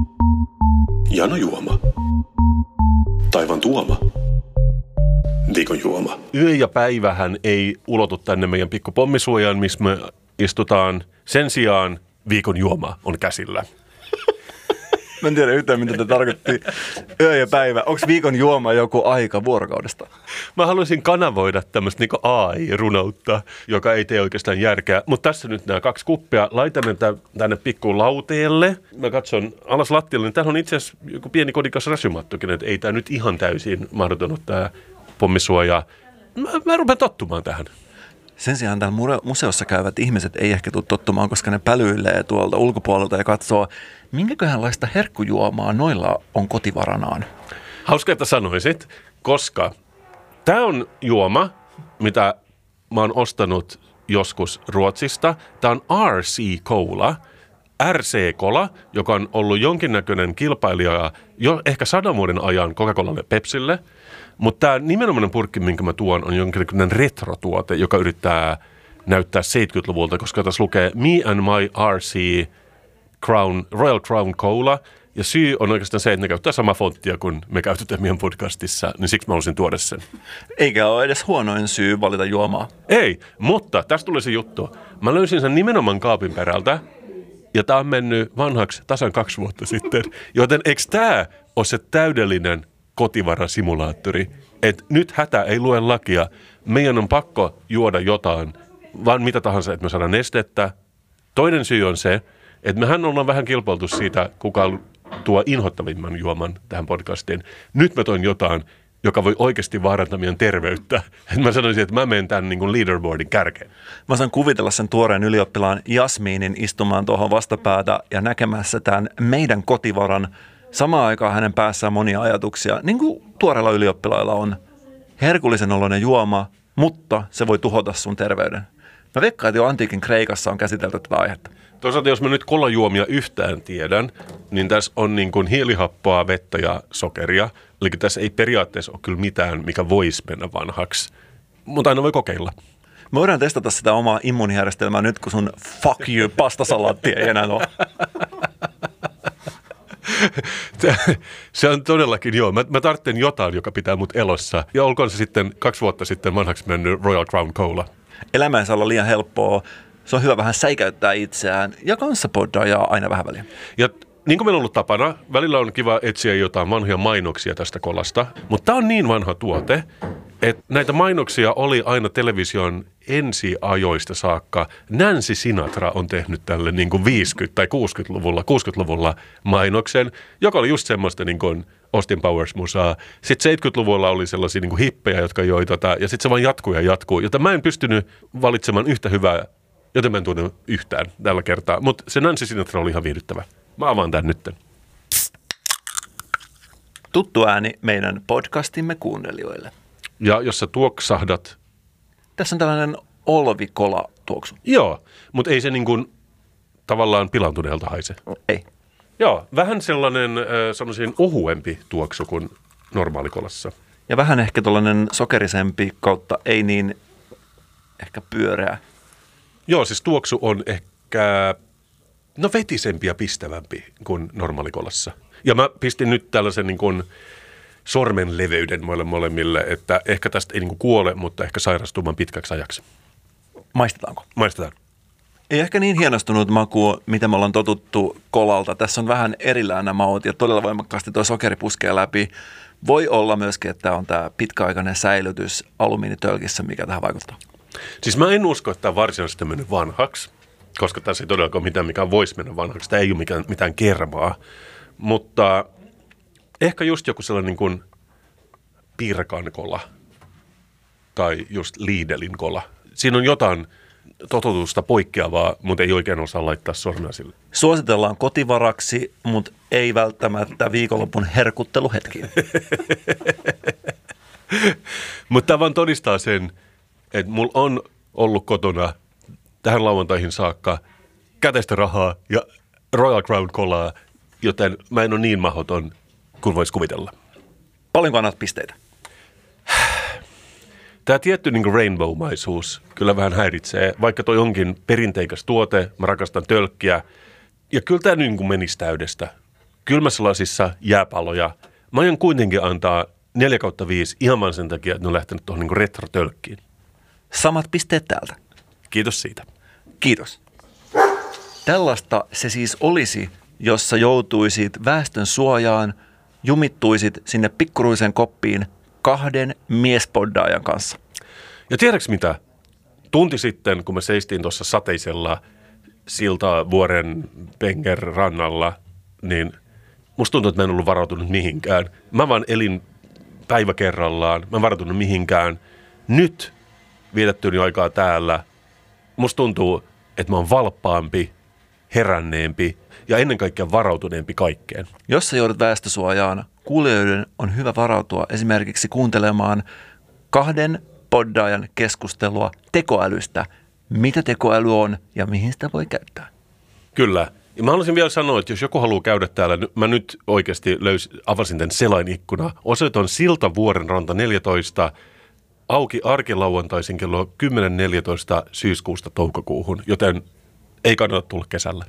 Jano juoma. Taivan tuoma. Viikon juoma. Yö ja päivähän ei ulotu tänne meidän pikku pommisuojaan, missä me istutaan. Sen sijaan viikon juoma on käsillä. Mä en tiedä yhtään, mitä te tarkoitti. Yö ja päivä. Onko viikon juoma joku aika vuorokaudesta? Mä haluaisin kanavoida tämmöistä niin A I-runoutta, joka ei tee oikeastaan järkeä. Mutta tässä nyt nämä kaksi kuppia. Laitan ne tänne pikkuun lauteelle. Mä katson alas lattialle. Täällä on itse asiassa joku pieni kodikas räsymattokin, että ei tämä nyt ihan täysin mahdotonut tämä pommisuoja. Mä, mä rupean tottumaan tähän. Sen sijaan täällä museossa käyvät ihmiset ei ehkä tule tottumaan, koska ne pälyilee tuolta ulkopuolelta ja katsoo, minkäköhänlaista herkkujuomaa noilla on kotivaranaan. Hauska, että sanoisit, koska tämä on juoma, mitä mä oon ostanut joskus Ruotsista. Tämä on R C-Cola, R C-Cola, joka on ollut jonkinnäköinen kilpailija jo ehkä sadan vuoden ajan Coca-Colalle ja Pepsille. Mutta tämä nimenomainen purkki, minkä mä tuon, on jonkinlainen retrotuote, joka yrittää näyttää seitsemänkymmentäluvulta, koska tässä lukee Me and my R C Crown, Royal Crown Cola. Ja syy on oikeastaan se, että ne käyttää samaa fonttia kuin me käytetään meidän podcastissa, niin siksi mä haluaisin tuoda sen. Eikä ole edes huonoin syy valita juomaa. Ei, mutta tästä tulee se juttu. Mä löysin sen nimenomaan kaapin perältä, ja tää on mennyt vanhaksi tasan kaksi vuotta sitten. Joten eikö tää ole se täydellinen kotivarasimulaattori, että nyt hätä ei lue lakia. Meidän on pakko juoda jotain, vaan mitä tahansa, että me saadaan nestettä. Toinen syy on se, että mehän ollaan vähän kilpailtu siitä, kuka tuo inhottavimman juoman tähän podcastiin. Nyt mä toin jotain, joka voi oikeasti vaarantaa meidän terveyttä. Et mä sanoisin, että mä menen tämän niin kuin leaderboardin kärkeen. Mä saan kuvitella sen tuoreen ylioppilaan Jasminin istumaan tuohon vastapäätä ja näkemässä tämän meidän kotivaran. Samaan aikaan hänen päässään monia ajatuksia, niin kuin tuoreilla ylioppilailla on. Herkullisen oloinen juoma, mutta se voi tuhota sun terveyden. Mä veikkaan, että jo antiikin Kreikassa on käsitelty tätä aihetta. Toisaalta jos mä nyt kolajuomia yhtään tiedän, niin tässä on niin kuin hiilihappoa, vettä ja sokeria. Eli tässä ei periaatteessa ole kyllä mitään, mikä voisi mennä vanhaksi, mutta aina voi kokeilla. Me voidaan testata sitä omaa immuunijärjestelmää nyt, kun sun fuck you pastasalaatti ei enää ole. Se on todellakin joo. Mä, mä tarvitsen jotain, joka pitää mut elossa. Ja olkoon se sitten kaksi vuotta sitten vanhaksi mennyt Royal Crown Cola. Elämä ei saa olla liian helppoa. Se on hyvä vähän säikäyttää itseään ja kanssa poddaa ja aina vähän väliä. Ja niin kuin meillä on ollut tapana, välillä on kiva etsiä jotain vanhoja mainoksia tästä kolasta, mutta tämä on niin vanha tuote, että näitä mainoksia oli aina television ensiajoista saakka. Nancy Sinatra on tehnyt tälle niin kuin viisikymmentä- tai kuusikymmentäluvulla, kuusikymmentäluvulla mainoksen, joka oli just semmoista niin kuin Austin Powers-musaa. Sitten seitsemänkymmentäluvulla oli sellaisia niin kuin hippejä, jotka joi tota, ja sitten se vaan jatkuu ja jatkuu. Joten mä en pystynyt valitsemaan yhtä hyvää, joten mä en tunne yhtään tällä kertaa. Mutta se Nancy Sinatra oli ihan viihdyttävä. Mä avaan tämän nytten. Tuttu ääni meidän podcastimme kuunnelijoille. Ja jos sä tuoksahdat... Tässä on tällainen olvikola tuoksu. Joo, mutta ei se niin kuin tavallaan pilantuneelta haise. Ei. Joo, vähän sellainen äh, sanoisin ohuempi tuoksu kuin normaalikolassa. Ja vähän ehkä tuollainen sokerisempi kautta ei niin ehkä pyöreä. Joo, siis tuoksu on ehkä no vetisempi ja pistävämpi kuin normaalikolassa. Ja mä pistin nyt tällaisen niin kuin sormen leveyden moille molemmille, että ehkä tästä ei niin kuin kuole, mutta ehkä sairastumaan pitkäksi ajaksi. Maistetaanko? Maistetaan. Ei ehkä niin hienostunut maku, mitä me ollaan totuttu kolalta. Tässä on vähän erillään nämä maut ja todella voimakkaasti tuo sokeri puskee läpi. Voi olla myöskin, että on tämä pitkäaikainen säilytys alumiinitölkissä, mikä tähän vaikuttaa. Siis mä en usko, että tämä varsinaisesti on mennyt vanhaksi, koska tässä ei todellakaan ole mitään, mikä voisi mennä vanhaksi. Tämä ei ole mikään, mitään kermaa, mutta ehkä just joku sellainen niin kuin Pirkan kola tai just Lidlin kola. Siinä on jotain totutusta poikkeavaa, mutta ei oikein osaa laittaa sormea sille. Suositellaan kotivaraksi, mutta ei välttämättä viikonlopun herkutteluhetkiin. Mutta tämä vaan todistaa sen, että mulla on ollut kotona tähän lauantaihin saakka käteistä rahaa ja Royal Crown kolaa, joten mä en ole niin mahdoton kuin voisi kuvitella. Paljonko annat pisteitä? Tämä tietty niin kuin rainbow-maisuus kyllä vähän häiritsee, vaikka toi onkin perinteikäs tuote, mä rakastan tölkkiä. Ja kyllä tämä niin kuin menisi täydestä. Kylmässä lasissa jääpalloja. Mä aion kuitenkin antaa neljä kautta viisi ihan sen takia, että ne on lähtenyt tuohon niin kuin retro-tölkkiin. Samat pisteet täältä. Kiitos siitä. Kiitos. Tällaista se siis olisi, jossa joutuisit väestön suojaan, jumittuisit sinne pikkuruisen koppiin kahden miespoddaajan kanssa. Ja tiedätkö mitä? Tunti sitten, kun me seistiin tuossa sateisella Siltavuoren Penger rannalla, niin musta tuntuu, että mä en ollut varautunut mihinkään. Mä vaan elin päivä kerrallaan. Mä en varautunut mihinkään. Nyt vietettyni aikaa täällä. Musta tuntuu, että mä oon valppaampi, heränneempi ja ennen kaikkea varautuneempi kaikkeen. Jos sä joudut väestösuojaan, kuulijoiden on hyvä varautua esimerkiksi kuuntelemaan kahden poddaajan keskustelua tekoälystä. Mitä tekoäly on ja mihin sitä voi käyttää? Kyllä. Ja mä haluaisin vielä sanoa, että jos joku haluaa käydä täällä, mä nyt oikeasti löysin, avasin tämän selainikkunan. Osoite on Siltavuoren ranta neljätoista, auki arkilauantaisin kello kymmenen neljätoista syyskuusta toukokuuhun, joten ei kannata tulla kesällä.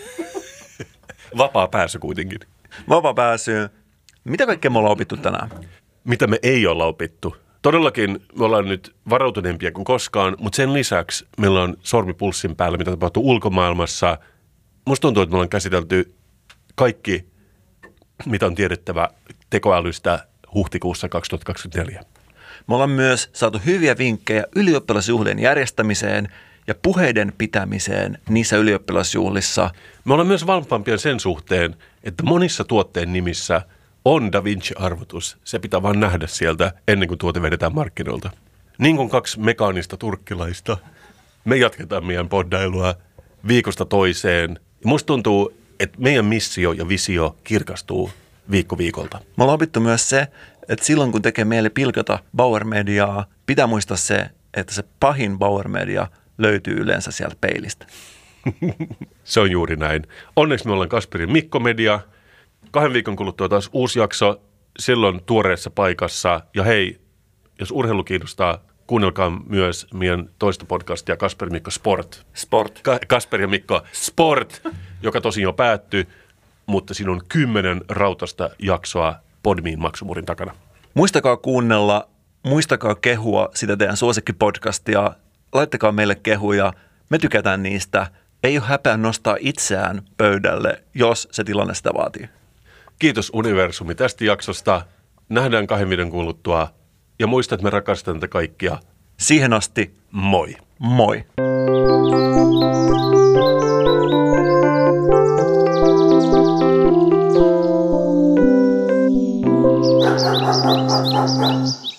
Vapaa pääsy kuitenkin. Vapaa pääsy. Mitä kaikkea me ollaan opittu tänään? Mitä me ei olla opittu? Todellakin me ollaan nyt varautuneempia kuin koskaan, mutta sen lisäksi meillä on sormipulssin päällä, mitä tapahtuu ulkomaailmassa. Musta tuntuu, että me ollaan käsitelty kaikki, mitä on tiedettävä tekoälystä huhtikuussa kaksituhattakaksikymmentäneljä. Me ollaan myös saatu hyviä vinkkejä ylioppilasjuhlien järjestämiseen ja puheiden pitämiseen niissä ylioppilasjuhlissa. Me ollaan myös valpaampia sen suhteen, että monissa tuotteen nimissä on Da Vinci-arvotus. Se pitää vaan nähdä sieltä ennen kuin tuote vedetään markkinoilta. Niin kuin kaksi mekaanista turkkilaista, me jatketaan meidän poddailua viikosta toiseen. Musta tuntuu, että meidän missio ja visio kirkastuu viikko viikolta. Me ollaan opittu myös se, että silloin kun tekee mieli pilkata Bauer Mediaa, pitää muistaa se, että se pahin Bauer Media löytyy yleensä sieltä peilistä. Se on juuri näin. Onneksi me ollaan Kasperin Mikko Media. Kahden viikon kuluttua taas uusi jakso, silloin tuoreessa paikassa. Ja hei, jos urheilu kiinnostaa, kuunnelkaa myös meidän toista podcastia Kasper Mikko Sport. Sport. Ka- Kasper ja Mikko Sport, joka tosin jo päättyi, mutta siinä on kymmenen rautasta jaksoa Podmiin maksumurin takana. Muistakaa kuunnella, muistakaa kehua sitä teidän suosikkipodcastia. Laittakaa meille kehuja, me tykätään niistä. ei ole häpeä nostaa itseään pöydälle, jos se tilanne sitä vaatii. Kiitos universumi tästä jaksosta. Nähdään kahden viiden kuluttua. Ja muista, että me rakastamme teitä kaikkia. Siihen asti, moi. Moi. Thank you.